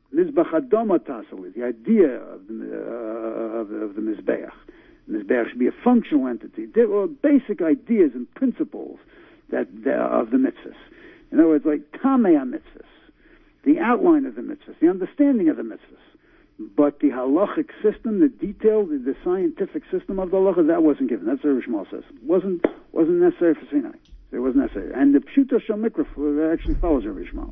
S1: Mizbach Adoma Tasel, the idea of the Mizbeach. Mizbeach should be a functional entity. There are basic ideas and principles of the mitzvahs. In other words, like Tamei HaMitzvahs, the outline of the mitzvahs, the understanding of the mitzvahs. But the halachic system, the detail, the scientific system of the halacha, that wasn't given. That's what Rabbi Shmuel says. Wasn't necessary for Sinai. It wasn't necessary. And the Pshuto Shel Mikra actually follows Rabbi Shmuel.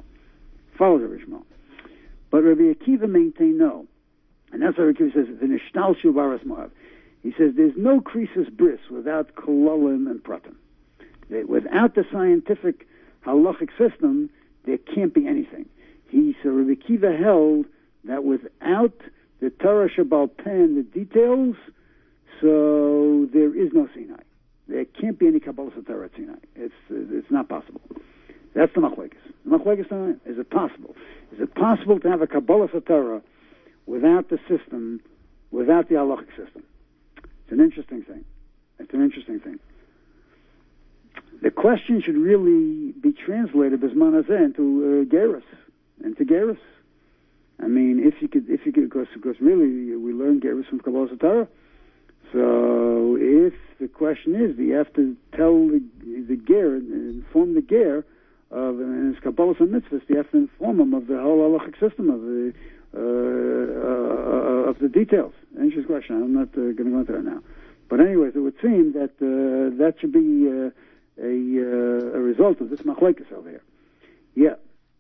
S1: But Rabbi Akiva maintained no. And that's what Rabbi Akiva says, the Nishtalshu Baras Moav. He says there's no krisis bris without kololim and pratim. Without the scientific halachic system, there can't be anything. So Rabbi Akiva held that without the Torah Shabbal Pen, the details, so there is no Sinai. There can't be any Kabbalah Torah at Sinai. It's not possible. That's the Machlekes. The Machlekes tonight, is it possible? Is it possible to have a Kabbalah Torah without the system, without the halachic system? It's an interesting thing. The question should really be translated Bisman Hazeh into Gerus. I mean, if you could, because really we learn Gerus from Kabbalah Torah. So if the question is, you have to tell the Ger, inform the Ger of in his Kabbalah and mitzvahs, you have to inform him of the whole halachic system of the details. Interesting question. I'm not going to go into that now. But anyways, it would seem that that should be a result of this machlekes over here. Yeah.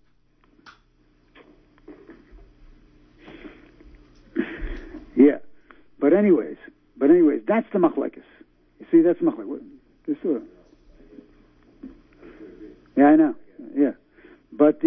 S1: Yeah, but anyways, that's the machlekes. You see, that's machlekes. Yeah, I know. Yeah, but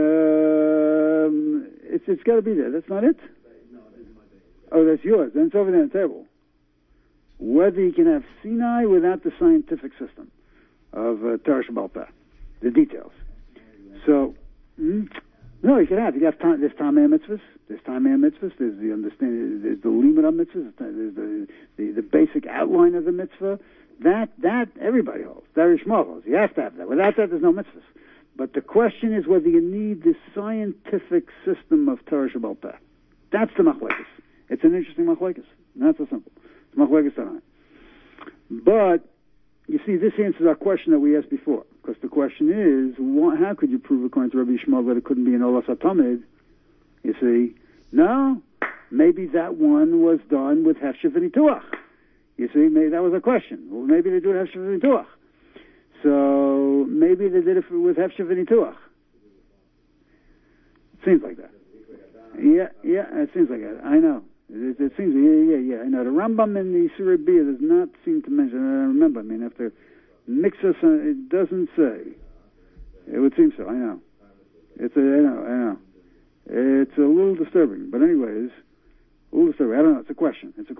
S1: it's got to be there. That's not it. Oh, that's yours. Then it's over there on the table. Whether you can have Sinai without the scientific system of Torah Shabbal Peh, the details. So. No, you can have. There's Tamei HaMitzvahs. There's the understanding. There's the limit of mitzvahs. There's the basic outline of the mitzvah. That everybody holds. That Shmuel holds. You have to have that. Without that, there's no mitzvahs. But the question is whether you need the scientific system of Torah Shabbal Peh. That's the machlekes. It's an interesting machlekes. Not so simple. It's machlekes tonight. But you see, this answers our question that we asked before. Because the question is, how could you prove according to Rabbi Shmuel that it couldn't be an Olas HaTamid? You see, no, maybe that one was done with Hefsher V'Nituach. You see, maybe that was a question. Well, maybe they do it Hefsher V'Nituach. So maybe they did it with Hefsher V'Nituach. It seems like that. Yeah, it seems like that. I know. It seems, yeah. I know. The Rambam in the Surah Biyah does not seem to mention, I remember, after Mixus, it doesn't say. It would seem so. I know. I know. It's a little disturbing, but anyways, a little disturbing. I don't know. It's a question. I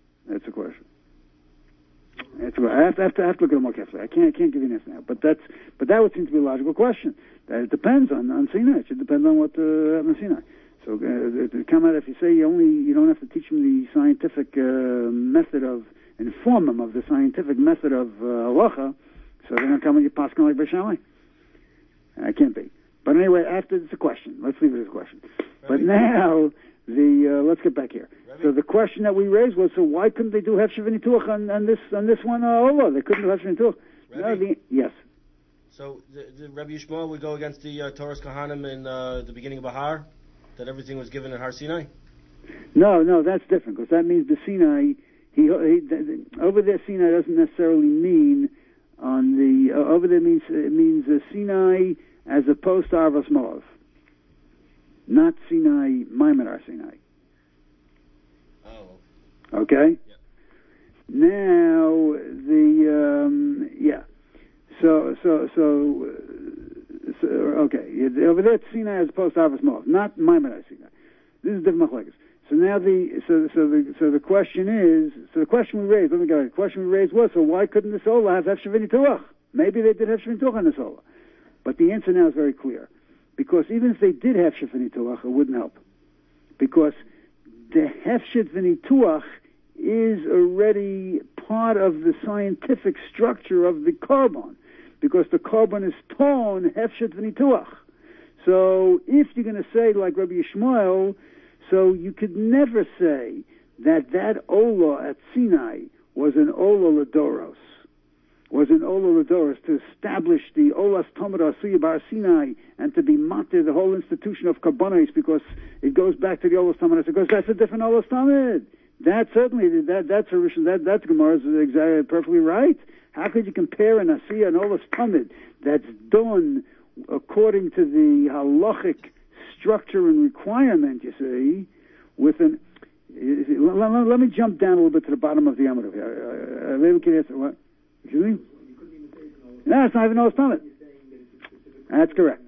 S1: have to look at it more carefully. I can't give you an answer now. But that would seem to be a logical question. That it depends on Sinai. It should depend on what happened in Sinai. So to come out, if you say you don't have to teach them the scientific method of, inform them of the scientific method of halacha, so they're going to come and you paskin like Beishamai. I can't be. But anyway, after it's a question. Let's leave it as a question. Rabbi. But now let's get back here. Rabbi. So the question that we raised was, so why couldn't they do Hefsher V'Nituach on this one? They couldn't do Hefsher V'Nituach. Yes.
S3: So the Rabbi Yishmael would go against the Torah's Kahanim in the beginning of Bahar, that everything was given at Har Sinai?
S1: No, that's different, because that means the Sinai, over there Sinai doesn't necessarily mean on the, over there it means Sinai as opposed to Arvas Moav. Not Sinai, Maimon Har Sinai.
S3: Oh.
S1: Okay?
S3: Yep.
S1: Now, okay. Over there, it's Sinai as opposed to Arvas Moav, not Maimon Har Sinai. This is different machlekes. So now the question is, the question we raised, the question we raised was, so why couldn't the Sola have Hefsher V'Nituach? Maybe they did Hefsher V'Nituach on the Sola. But the answer now is very clear. Because even if they did Hefsher V'Nituach, it wouldn't help. Because the Hefsher V'Nituach is already part of the scientific structure of the carbon. Because the carbon is torn Hefsher V'Nituach. So if you're going to say like Rabbi Yishmael, so you could never say that Ola at Sinai was an Ola Ladoros, to establish the Olas Tamid Asuya Bar Sinai and to be matir the whole institution of Karbonos, because it goes back to the Olas Tamid, because that's a different Olas Tamid. That's Gemara is exactly perfectly right. How could you compare an Asiya and Olas Tamid that's done according to the halachic structure and requirement, you see, with an... Let me jump down a little bit to the bottom of the Amud here. What? Excuse me? No, it's not even Olas Tamid. That's correct.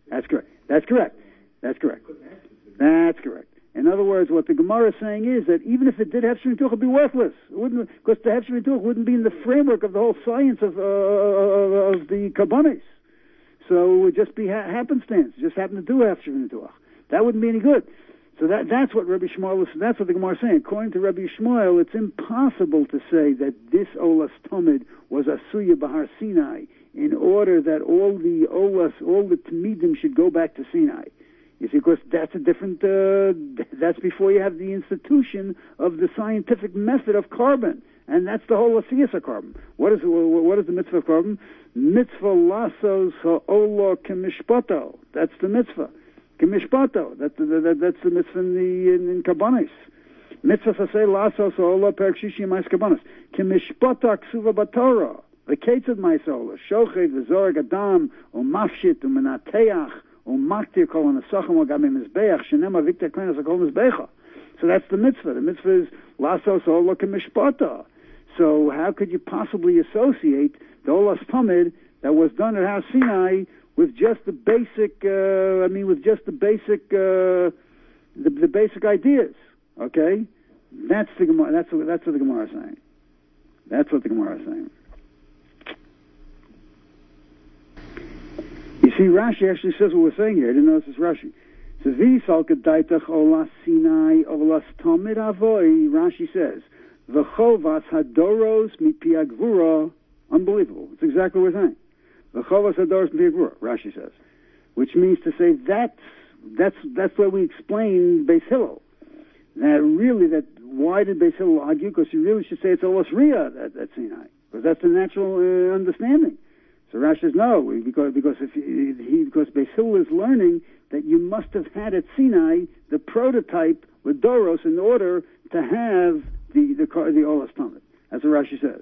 S1: In other words, what the Gemara is saying is that even if it did Hefsher Nituch, it would be worthless. It wouldn't, because the Hefsher Nituch wouldn't be in the framework of the whole science of the Karbonos. So it would just be happenstance. Just happen to do Hefsher Nituch. That wouldn't be any good. So that's what Rabbi Shmuel is. That's what the Gemara is saying. According to Rabbi Shmuel, it's impossible to say that this Olas Tamid was Asuya Bahar Sinai in order that all the Tamidim should go back to Sinai. You see, because that's a different. That's before you have the institution of the scientific method of carbon, and that's the whole Asiyas of carbon. What is the mitzvah of carbon? Mitzvah lasos ha'olah kemishpato. That's the mitzvah. Kemishpato. That's the mitzvah in Karbonos. Mitzvah saseh lasos ha'olah perak shishim ma'is Karbonos. Kemishpato ksuva b'Torah. V'ketzad ma'is olah. Shochet v'zoreg adam u'mafshit u'menateach u'maktir kol anasachim u'gam mizbeach shenema vikter klenas akol mizbecha. So that's the mitzvah. The mitzvah is lasos ha'olah kemishpato. So how could you possibly associate the Olas Tamid that was done at Har Sinai with just the basic, the basic ideas? Okay, that's the Gemara. That's what the Gemara is saying. That's what the Gemara is saying. You see, Rashi actually says what we're saying here. I didn't notice this Rashi. It says V'yisal kedaitach Olas Sinai Olas Tamid Avoy. Rashi says V'chovas hadoros mipi agvura. Unbelievable. It's exactly what we're saying. V'chovas hadoros mipi agvura. Rashi says, which means to say that's where we explain Beis Hillel. Why did Beis Hillel argue? Because you really should say it's Olas Riyah at Sinai, because that's the natural understanding. So Rashi says no, because Beis Hillel is learning that you must have had at Sinai the prototype with Doros in order to have the Olas Tamid. That's what Rashi says.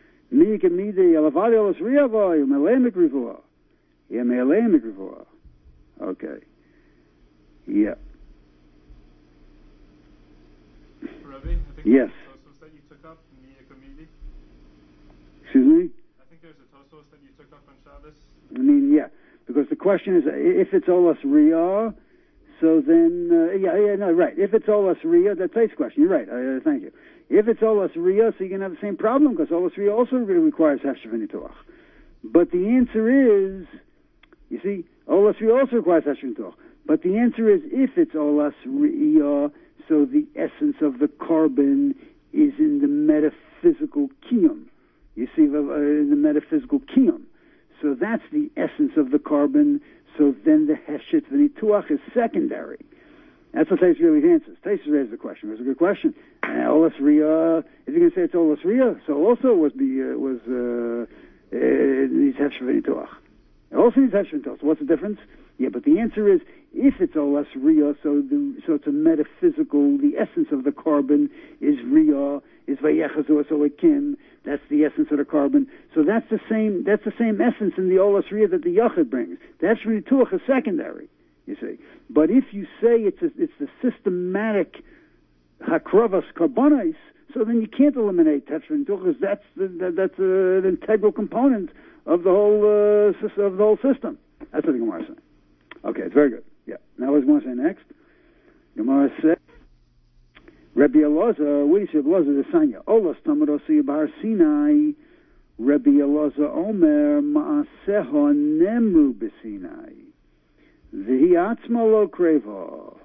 S1: Okay. Yeah.
S4: Rabbi, I think
S1: yes.
S4: Tosos that you took up,
S1: Excuse me?
S4: I think there's a Tosos that you took up on Shabbos.
S1: Yeah. Because the question is, if it's Olas Riyah, so then, right. If it's Olas Riyah, that's the question. You're right. Thank you. If it's Olas Riyah, so you're going to have the same problem, because Olas Riyah also requires Hefsher Nituch. But the answer is, you see, Olas Riyah also requires Hefsher Nituch. But the answer is, if it's Olas Riyah, so the essence of the carbon is in the metaphysical kiyum. You see, in the metaphysical kiyum. So that's the essence of the carbon. So then the Heshet v'nituach is secondary. That's what Taisus really answers. Taisus raises the question. It was a good question. Olas Riyah, if you're going to say it's Olas Riyah, so also needs Heshet v'nituach. It also needs Heshet v'nituach. So what's the difference? Yeah, but the answer is, if it's Olas Riyah, so it's a metaphysical, the essence of the carbon is Riyah, is Vayechazu Esolikim, that's the essence of the carbon. So that's the same essence in the Olas Riyah that the Yachid brings. The Hefsher Nituach is secondary, you see. But if you say it's the systematic Hakravas Karbonos, so then you can't eliminate Hefsher Nituach, because that's an integral component of the whole system. That's what the Gemara is saying. Okay, it's very good. Yeah. Now what does Gemara say next? Gemara says, Rabbi Elazar, what do you say? Elazar the Sanya. Olas Tamid Asuya Bahar Sinai. Rabbi Elazar Omer Ma'aseha Nemru B'Sinai. V'hi Atzma Lo Kreva.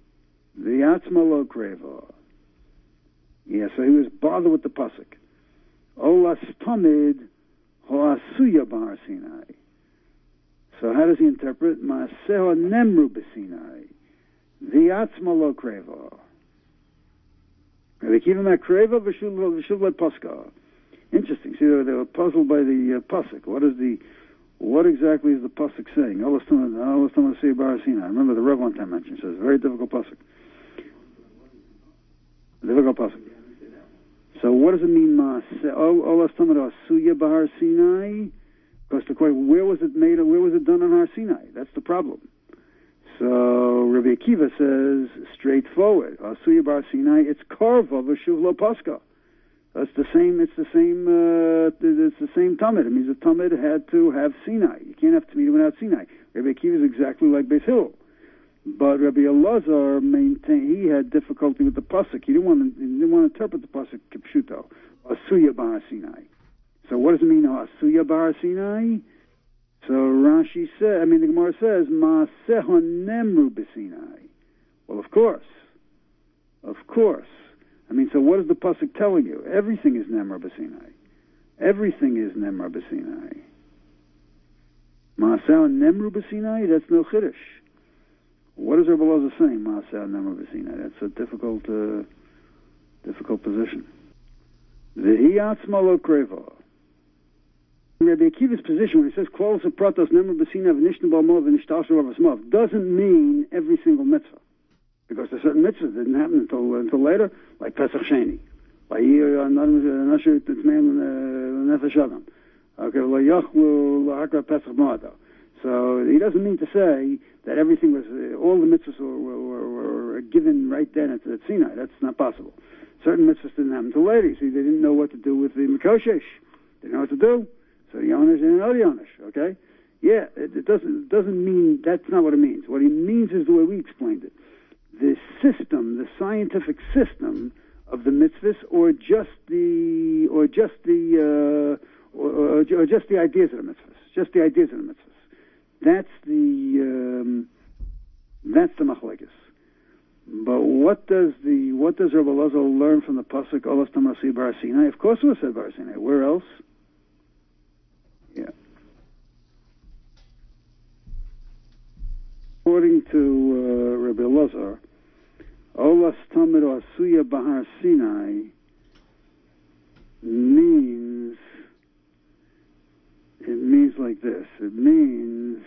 S1: Yeah, so he was bothered with the pasuk. Olas Tamid Ha'Asuya Bahar Sinai. So how does he interpret? Ma'aseh nemru b'Sinai, v'yatzma lo kreva. They keep him at kreva v'shuv le paska. Interesting. See, they were puzzled by the pasuk. What exactly is the pasuk saying? I remember the Rev one time mentioned. Says very difficult pasuk. Difficult pasuk. So what does it mean? Olas Tamar Asuya Bahar Sinai. Because the question, where was it made? Where was it done on Har Sinai? That's the problem. So Rabbi Akiva says straightforward. Asuya Bahar Sinai. It's Karva v'shuv lo paska. It's the same. It's the same Talmud. It means the Talmud had to have Sinai. You can't have Talmud without Sinai. Rabbi Akiva is exactly like Beis Hillel. But Rabbi Elazar maintained he had difficulty with the pasuk. He didn't want to interpret the pasuk kipshuto. Asuya Bahar Sinai. So what does it mean? Asuya Bahar Sinai. So Rashi said. The Gemara says Maaseh Nemru b'Sinai. Well, of course. So what is the pasuk telling you? Everything is Nemru b'Sinai. Everything is Nemru b'Sinai. Maaseh Nemru b'Sinai. That's no chiddush. What is Rabbi Elazar saying? Maaseh Nemru b'Sinai. That's a difficult position. V'hiyatzma lo kreva. Rabbi Akiva's position when he says "Kol sepratos Nemru b'Sinai v'nishnu b'almov v'nishtashu v'asmov" doesn't mean every single mitzvah, because there's certain mitzvahs that didn't happen until later, like Pesach Sheni, like Nasher Titzman Nefesh Adam. Okay, lo yachlu lahakra Pesach Moado. So he doesn't mean to say that everything was, all the mitzvahs were given right then at Sinai. That's not possible. Certain mitzvahs didn't happen until later. See, they didn't know what to do with the Mekoshesh. They didn't know what to do. So the Yonesh didn't know the Yonesh, okay? Yeah, it doesn't mean, that's not what it means. What it means is the way we explained it. The system, the scientific system of the mitzvahs, or just the ideas of the mitzvahs. Just the ideas of the mitzvahs. That's the machlekes. But what does Rabbi Elazar learn from the pasuk Olas Tamar Asuya Bahar Sinai? Of course, it was said Bahar Sinai. Where else? Yeah. According to Rabbi Elazar, Olas Tamar Asuya Bahar Sinai means like this. It means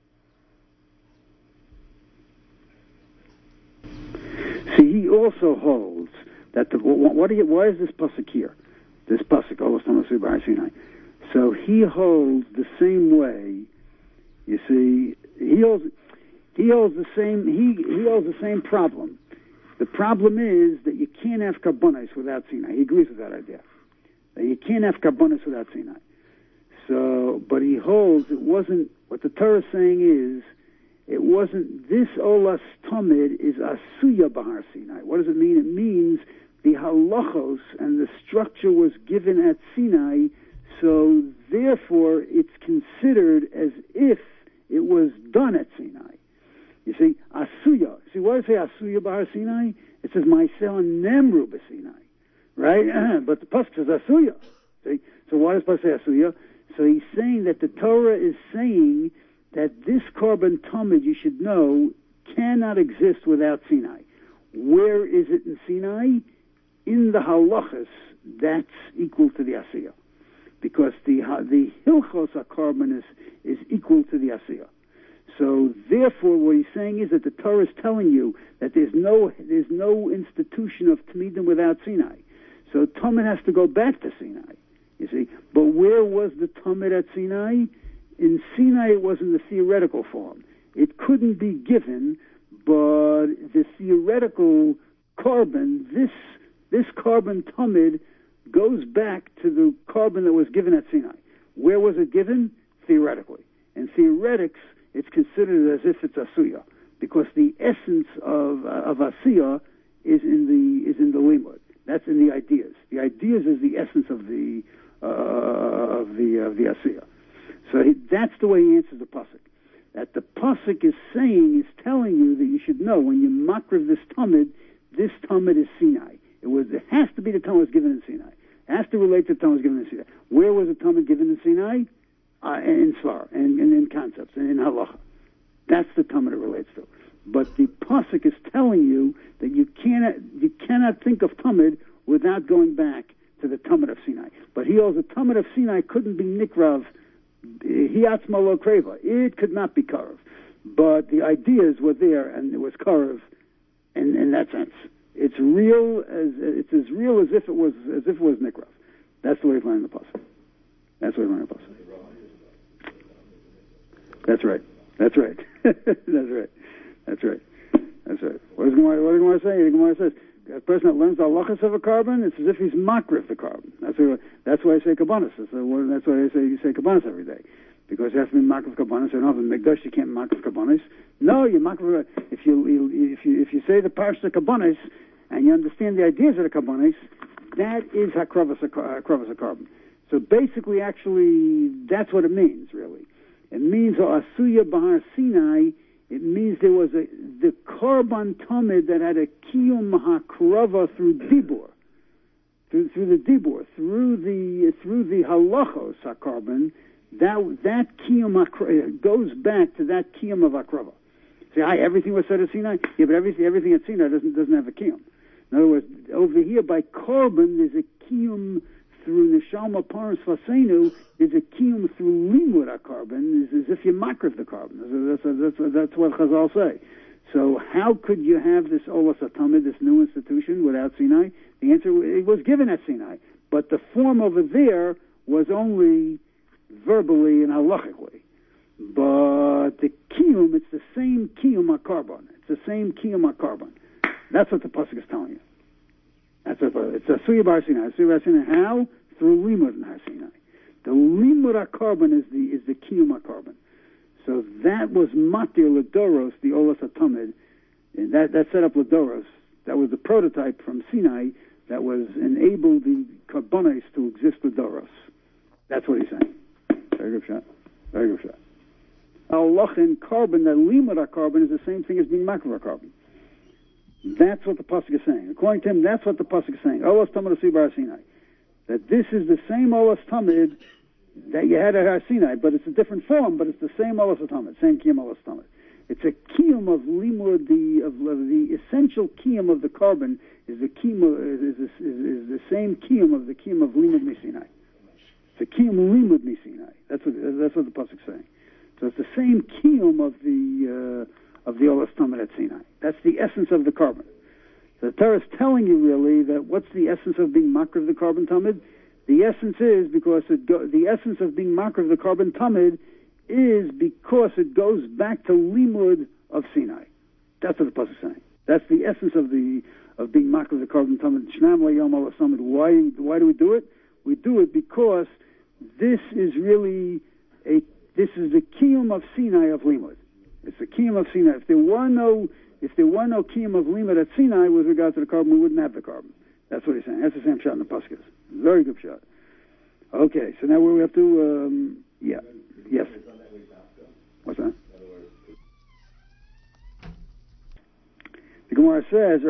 S1: he also holds that why is this pasuk here? This pasuk, Olas Tamar Asuya Bahar Sinai. So he holds the same way. You see, he holds the same problem. The problem is that you can't have karbonos without Sinai. He agrees with that idea. That you can't have karbonos without Sinai. So, but he holds it wasn't, what the Torah is saying is, it wasn't, this Olas Tamid is Asuya Bahar Sinai. What does it mean? It means the halachos and the structure was given at Sinai, so therefore it's considered as if it was done at Sinai. You see, Asuya. See, why does it say Asuya Bahar Sinai? It says Maaseh Nemru b'Sinai, right? But the pasuk says Asuya. See, so why does the pasuk say Asuya? So he's saying that the Torah is saying that this korban tamid, you should know, cannot exist without Sinai. Where is it in Sinai? In the halachas, that's equal to the Asiyah. Because the hilchos HaKorban is equal to the Asiyah. So therefore, what he's saying is that the Torah is telling you that there's no institution of Tamidim without Sinai. So Tamid has to go back to Sinai. You see, but where was the Tamid at Sinai? In Sinai, it was in the theoretical form. It couldn't be given, but the theoretical korban, this korban Tamid, goes back to the korban that was given at Sinai. Where was it given? Theoretically. In theoretics, it's considered as if it's Asuya, because the essence of Asiyah is in the limud. That's in the ideas. The ideas is the essence of the Asiyah. So that's the way he answers the pasuk. That the pasuk is telling you that you should know when you makriv this tamid is Sinai. It has to be the tamid was given in Sinai. It has to relate to the tamid was given in Sinai. Where was the tamid given in Sinai? in Svar, and in concepts, and in halacha. That's the Talmud it relates to. But the pasuk is telling you that you cannot think of Talmud without going back to the Talmud of Sinai. But he holds the Talmud of Sinai couldn't be nikrav, hiatzma lo kreva. It could not be karev. But the ideas were there, and it was karev in that sense. It's real it's as real as if it was nikrav. That's the way we learn the pasuk. That's the way we learn the pasuk. That's right. That's right. That's right. What does Gemara say? The Gemara says a person that learns the halachas of a carbon, it's as if he's makrif the carbon. That's why I say kabbanis. That's why I say you say kabbanis every day, because you have to be makrif kabbanis. And often mikdash you can't makrif kabbanis. No, you makrif. If you say the parsha kabbanis and you understand the ideas of the kabbanis, that is hakravas a carbon. So basically, actually, that's what it means. Really, it means asuya bahar Sinai. It means there was the korban tamid that had a kiyum hakrava through dibur, through the dibur, through the halachos hakarban. That kiyum goes back to that kiyum of hakrava. See, everything was said at Sinai. Yeah, but everything at Sinai doesn't have a kiyum. In other words, over here by korban there's a kiyum through neshama paras fasenu. Is a kiyum through limud carbon, is as if you makrif the carbon. That's what Chazal say. So how could you have this Olas HaTamid, this new institution, without Sinai? The answer, it was given at Sinai, but the form over there was only verbally and halachically. But the kiyum, it's the same kiyum HaKarbon. It's the same kiyum HaKarbon. That's what the pasuk is telling you. It's a Suya Bar Sinai. Suya Bar Sinai, how? Through limud in Har Sinai. The limud carbon is the kiyum carbon. So that was matir ledoros, the olas hatamid, and that set up ledoros. That was the prototype from Sinai that was enabled the karbonis to exist ledoros. That's what he's saying. Very good shot. Very good shot. Allah in carbon, the limud carbon is the same thing as being makra carbon. That's what the pasuk is saying. According to him, that's what the pasuk is saying. Olas tamid asibar Sinai. That this is the same Olas Tamid that you had at Har Sinai, but it's a different form, but it's the same Olas Tamid, same Kiyum Olas Tamid. It's a Kiyum of Limud, the essential Kiyum of the carbon is the Kiyum, is the same Kiyum of the Kiyum of Limud Misinai. It's a Kiyum Limud Misinai. That's what the pasuk is saying. So it's the same Kiyum of the Olas Tamid at Sinai. That's the essence of the carbon. The Torah is telling you really that what's the essence of being makar of the carbon tamid? The essence is because the essence of being makar of the carbon tamid is because it goes back to limud of Sinai. That's what the pasuk is saying. That's the essence of being makar of the carbon tamid. Shnam le'yom al samid. Why do we do it? We do it because this is the kiyum of Sinai of limud. It's the kiyum of Sinai. If there were no kiyum of limud at Sinai with regard to the carbon, we wouldn't have the carbon. That's what he's saying. That's the same shot in the pasuk. Very good shot. Okay, so now we have to, yes. What's that? The Gemara says,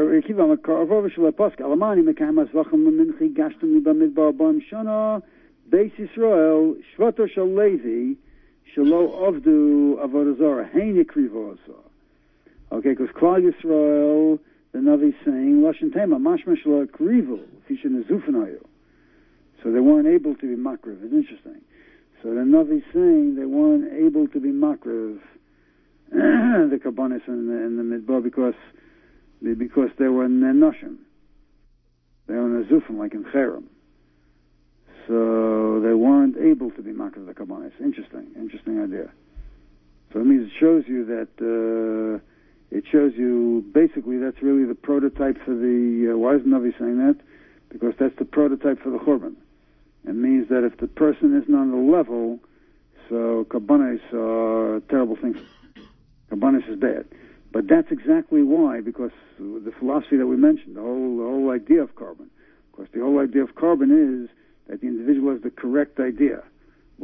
S1: Beis Yisrael, Shvato Shel Levi, Shelo Avdu Avodah Zarah, Hein Yekrivo Asah. Okay, because Klal Yisrael, the Navi is saying, Lashon Tema, Mashma Shelo Krivu, Fishin Zufanayu. So they weren't able to be makriv. It's interesting. So the Navi is saying they weren't able to be makriv, the Kabbanis and the Midbar, because they were in Nenoshim. They were in Zufan, like in Cherem. So they weren't able to be makriv the Kabbanis. Interesting idea. So it means it shows you that, basically that's really the prototype for the, why is Navi saying that? Because that's the prototype for the Churban. It means that if the person isn't on the level, so Kabbanis are terrible things. Kabbanis is bad. But that's exactly why, because the philosophy that we mentioned, the whole idea of carbon. Of course, the whole idea of carbon is that the individual has the correct idea. He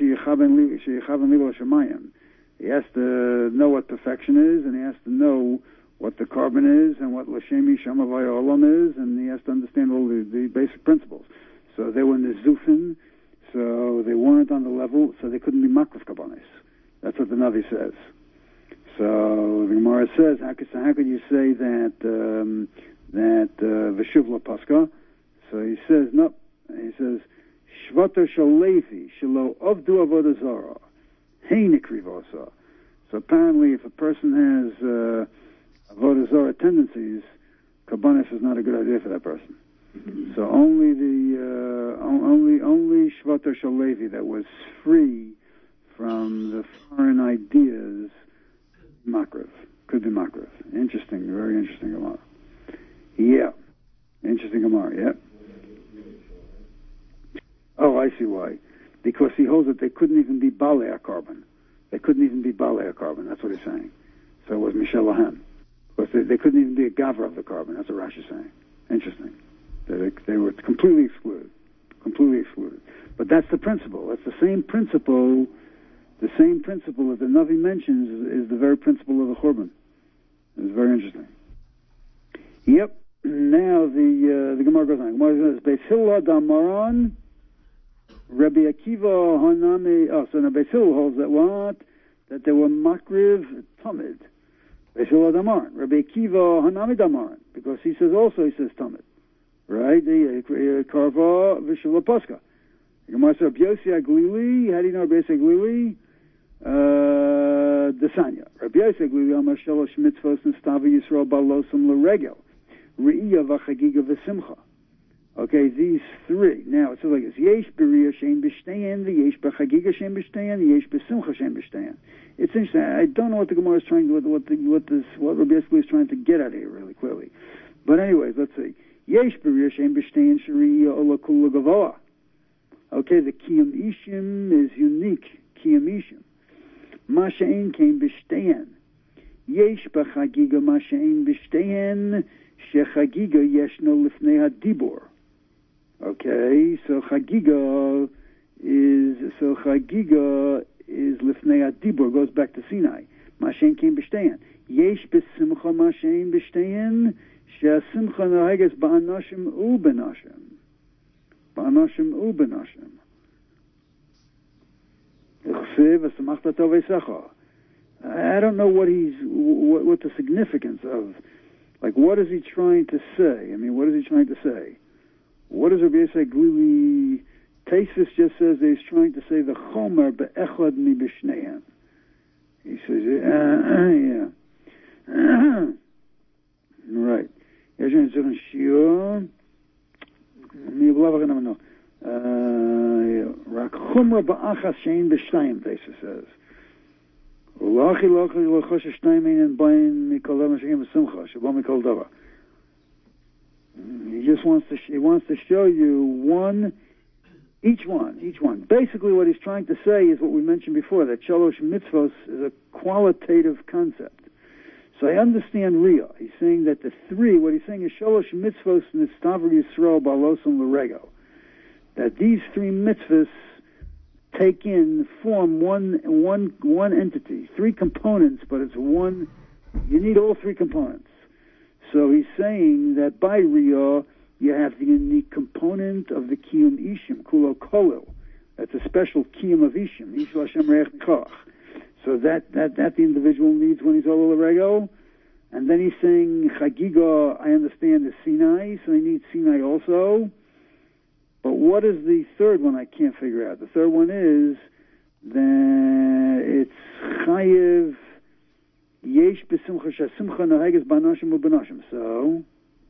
S1: has to know what perfection is, and he has to know what the carbon is, and what L'Shem Shamavai Olam is, and he has to understand all the basic principles. So they were in the Zufin, so so they weren't on the level, so they couldn't be makrif kabbanis. That's what the Navi says. So the Gemara says, how could you say that v'shuvla pascha? So he says no. He says shvater shalefi shelo avdu avodah zara heinik rivasa. So apparently, if a person has avodah zara tendencies, kabbanis is not a good idea for that person. So only only shvater shalevi that was free from the foreign ideas, makriv, could be makriv. Interesting, very interesting Gemara. Yeah, interesting Gemara. Yeah. Oh, I see why. Because he holds that they couldn't even be balei carbon. They couldn't even be balei carbon. That's what he's saying. So it was Michel Lahem. Because they couldn't even be a gavra of the carbon. That's what Rashi is saying. Interesting. They were completely excluded. Completely excluded. But that's the principle. That's the same principle. The same principle that the Navi mentions is the very principle of the Churban. It's very interesting. Yep. Now the Gemara goes on. Gemara says, Beis Hillel Damaran, Rabbi Akiva Hanami. Oh, so now Beis Hillel holds that what? That they were makriv tamid. Beis Hillel Damaran. Rabbi Akiva Hanami Damaran. Because he says tamid. Right? The Karva Vishula Pascha. The Gemara says, Rabbi Yossi Aglili. How do you know Rabbi Yossi Aglili? Desanya. Rabbi Yossi Aglili Amar Shalosh Mitzvos Nestavi Yisrael Balosum L'Regel. Re'iyah V'chagiga V'simcha. Okay, these three. Now, it's like this. Yesh B'riyah Shem B'shteyan, the Yesh B'chagiga Shem B'shteyan, the Yesh B'simcha Shem B'shteyan. It's interesting. I don't know what the Gemara is trying to, what Rabbi Yossi is trying to get at here, really clearly. But anyways, let's see. Yesh B'riyah Shem B'shteyan Shari'iyah Ola Kula Gavoa. Okay, the Kiyam Ishim is unique. Kiyam Ishim. Masha'in came B'shteyan. Yesh B'chagiga Masha'in B'shteyan Shechagiga Yeshno Lifnei HaDibor. Okay, so Chagiga is Lifnei HaDibor, goes back to Sinai. Masha'in came B'shteyan. Yesh B'simcha Masha'in B'shteyan She'asimcha Naheges Ba'anashim U'benashim. Ba'anashim U'benashim. I don't know what the significance of, like, what is he trying to say? I mean, what is he trying to say? What does Rabbi Yossi Glili? Taisus just says that he's trying to say the chomer be'echad mi b'shneihem. He says, yeah. Right. Rak chumra ba'achas shein b'shnayim, Taisus says. He just wants to show you each one. Basically, what he's trying to say is what we mentioned before, that shalosh mitzvos is a qualitative concept. So I understand Riyah. He's saying that the three, what he's saying is shalosh mitzvos nistaver Yisrael balosum l'rego. That these three mitzvahs form one entity, three components, but it's one. You need all three components. So he's saying that by Riyah, you have the unique component of the Kiyum Ishim, Kulo Kolil. That's a special Kiyum of Ishim, Ishim Hashem Reich Nikoch. So that the individual needs when he's Olo L'Rego. And then he's saying, Chagiga, I understand, is Sinai, so he needs Sinai also. But what is the third one I can't figure out? The third one is that it's Chayiv Yesh B'Simcha Shasimcha Noheges B'Anashim U'B'Anashim. So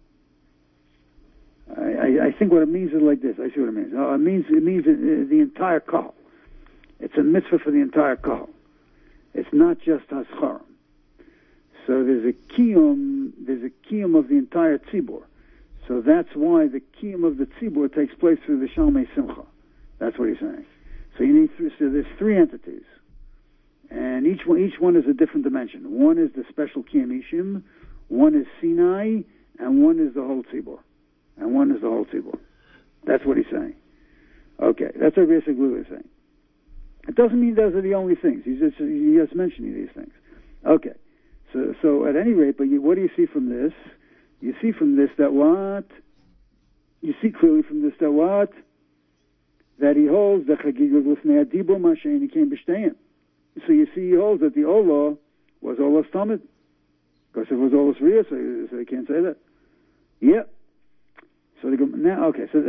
S1: I think what it means is like this. I see what it means. It means the entire kahal. It's a mitzvah for the entire kahal. It's not just hascharim. So there's a kiyum of the entire tzibur. So that's why the kiyum of the tzibur takes place through the Shalmei Simcha. That's what he's saying. So you need so there's three entities, and each one is a different dimension. One is the special kiyum ishim, one is Sinai, and one is the whole tzibur. That's what he's saying. Okay, that's what Rabbi Yossi is saying. It doesn't mean those are the only things. He's just mentioning these things. Okay, so at any rate, but what do you see from this? You see from this that what? You see clearly from this that what? that he holds the Chagiga Lufnei Adibur Mashen, he came b'shtein. So you see, he holds that the Ola was Ola's Tamid. Because if it was Ola's Riyah, so you can't say that. Yeah. So now, okay. So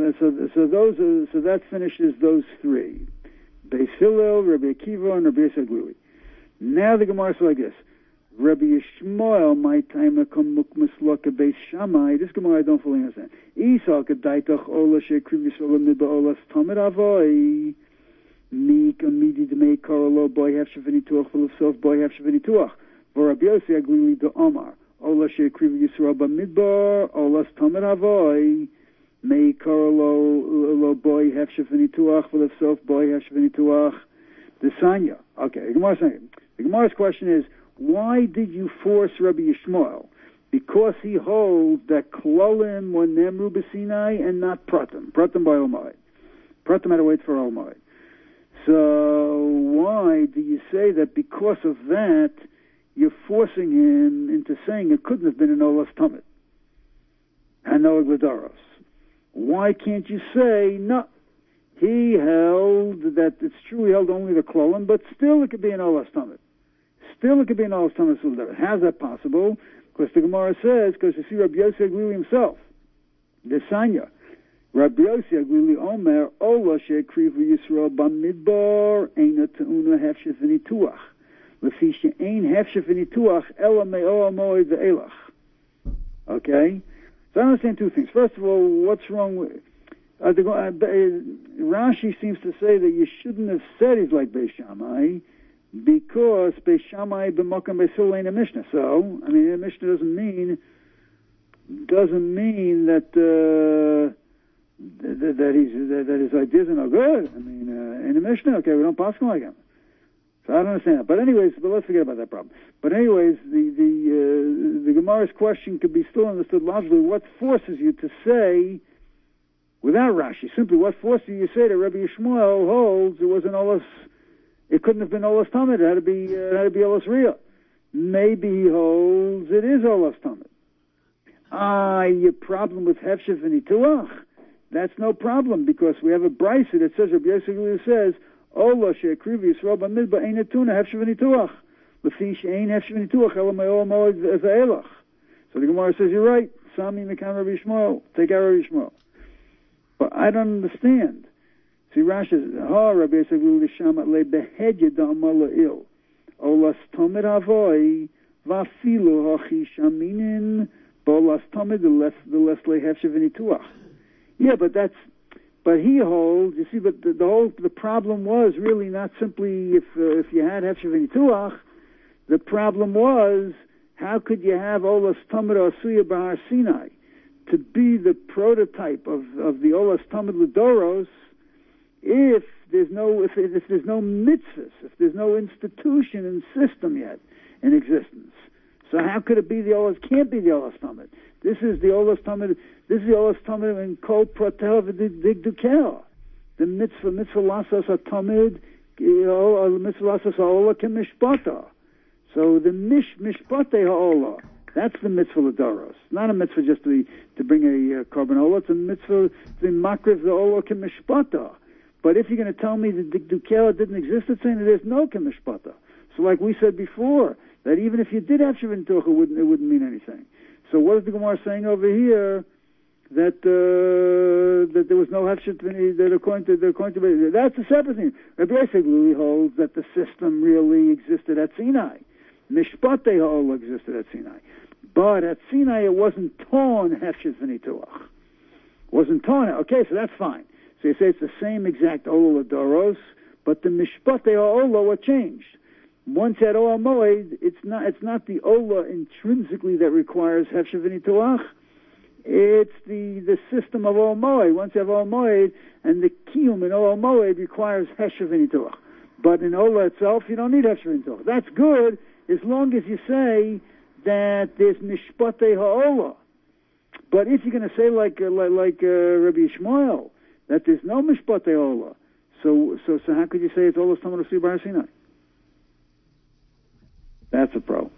S1: that finishes those three: Beis Hillel, Rabbi Akiva, and Rabbi Yisrael Glili. Now the Gemara says like this: Rabbi Yishmael, my time mukmas loka Beis Shammai. This Gemara I don't fully understand. Isa kedaitach ola shekriv yisrael midba olas tamid avoy mik amidi demei karolo boy have shavini tuach full of self boy have shavini tuach. For Rabbi Yossi Aglili de Omar. Ola shekriv Yisrael b'midbar, olas tamid avoy, mei karolo boy have shavini tuach full of self boy have shavini tuach. The Sanya. Okay, the Gemara's question is, why did you force Rabbi Yishmael? Because he holds that Klolim were Nemru b'Sinai and not Pratim. Pratim by Olmai. Pratim had to wait for Olmai. So why do you say that because of that you're forcing him into saying it couldn't have been an Olas Tamid and no Gladoros? Why can't you say, no, he held that it's true he held only the Klolim, but still it could be an Olas Tamid. Still it could be an Olas Tamid. How's that possible? Because the Gemara says, because you see Rabbi Yossi Aglili himself, the Sanya, Rabbi Yossi Aglili Omer, Ola she'ekrivu Yisrael b'midbar, eina te'una hefshef v'nituach. L'fi she'ein hefshef v'nituach, ela me'oa moed ve'elach. Okay? So I understand two things. First of all, what's wrong with... Rashi seems to say that you shouldn't have said he's like Beis Shammai, because Beis Shammai b'makam Beis Hillel ain't a Mishnah. So, I mean, a Mishnah doesn't mean that that his ideas are no good. I mean, in a Mishnah, okay, we don't pass him like him. So I don't understand that. But anyways, let's forget about that problem. But anyways, the Gemara's question could be still understood logically. What forces you to say, without Rashi, simply what forces you to say that Rabbi Yishmael holds it was an Olas? It couldn't have been Olas Tamid. It had to be Olas Riyah. Maybe he holds it is Olas Tamid. Your problem with Hefshef and Ituach, that's no problem, because we have a brisa that says, Rabbi Yossi says, Ola she'ekriv Yisrael b'midbar ein etuna Hefshef and Ituach. L'fi she'ein Hefshef and Ituach ela me'oa moed ve'elach. So the Gemara says, you're right. Sami mekan Rabbi Yishmael. Take out Rabbi Yishmael. But I don't understand. See, Rashi says, Rabbi Yisrael l'shama le'behedya da'amar la'il. Olas tamid avoy va'filu hachi shaminin b'olas tamid the less lehefshev v'nituach. Yeah, but he holds, you see, but the problem was really not simply if you had hefshev v'nituach. The problem was, how could you have Olas Tamid Asuya B'Har Sinai to be the prototype of the Olas Tamid L'Doros if there's no mitzvahs, if there's no institution and system yet in existence? So how could it be the Olas? Can't be the Olas Tamid. This is the Olas Tamid. This is the Olas Tamid in Kol Pratel V'Digdukel. The mitzvah lasas atamid, mitzvah lasas ha'ola kemishpata. So the mishpate ha'ola, that's the mitzvah l'doros. Not a mitzvah just to bring a korban ola. It's a mitzvah to makriv the ola kemishpata. But if you're going to tell me that Digdukel didn't exist, it's saying that there's no kemishpata. So like we said before, that even if you did have Shavin Tuch, it wouldn't mean anything. So what is the Gemara saying over here? That there was no Hefshet, that according to that's a separate thing. Rabbi Yossi holds that the system really existed at Sinai. Mishpatei ha'olah existed at Sinai. But at Sinai it wasn't torn Hefshet v'nituach. Wasn't torn. Okay, so that's fine. So you say it's the same exact Olah Doros, but the Mishpatei ha'olah were changed. Once at Olah Moed, it's not the Olah intrinsically that requires Hefshet v'nituach. It's the system of Olah Moed. Once you have Olah Moed, and the Kiyum in Olah Moed requires Heshev v'nituach. But in Olah itself, you don't need Heshev v'nituach. That's good as long as you say that there's Mishpatei ha'olah. But if you're going to say like Rabbi Yishmael, that there's no Mishpatei ha'olah, so how could you say it's Olah Tamid Asuya B'Har Sinai? That's a problem.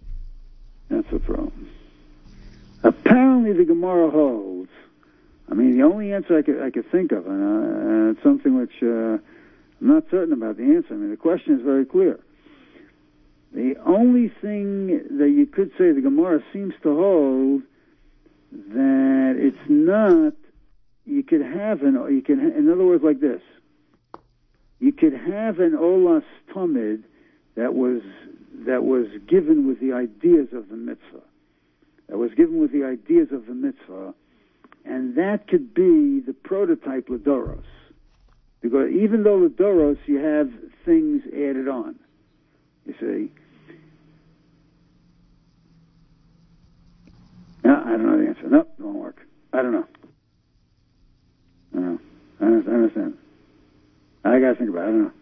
S1: That's a problem. Apparently the Gemara holds, I mean, the only answer I could think of, and it's something which I'm not certain about the answer. I mean, the question is very clear. The only thing that you could say the Gemara seems to hold that it's not. You could have in other words, like this. You could have an olas tamid that was given with the ideas of the mitzvah. And that could be the prototype Ladoros. Because even though Ladoros, you have things added on. You see? No, I don't know the answer. Nope, it won't work. I don't know. I understand. I gotta think about it. I don't know.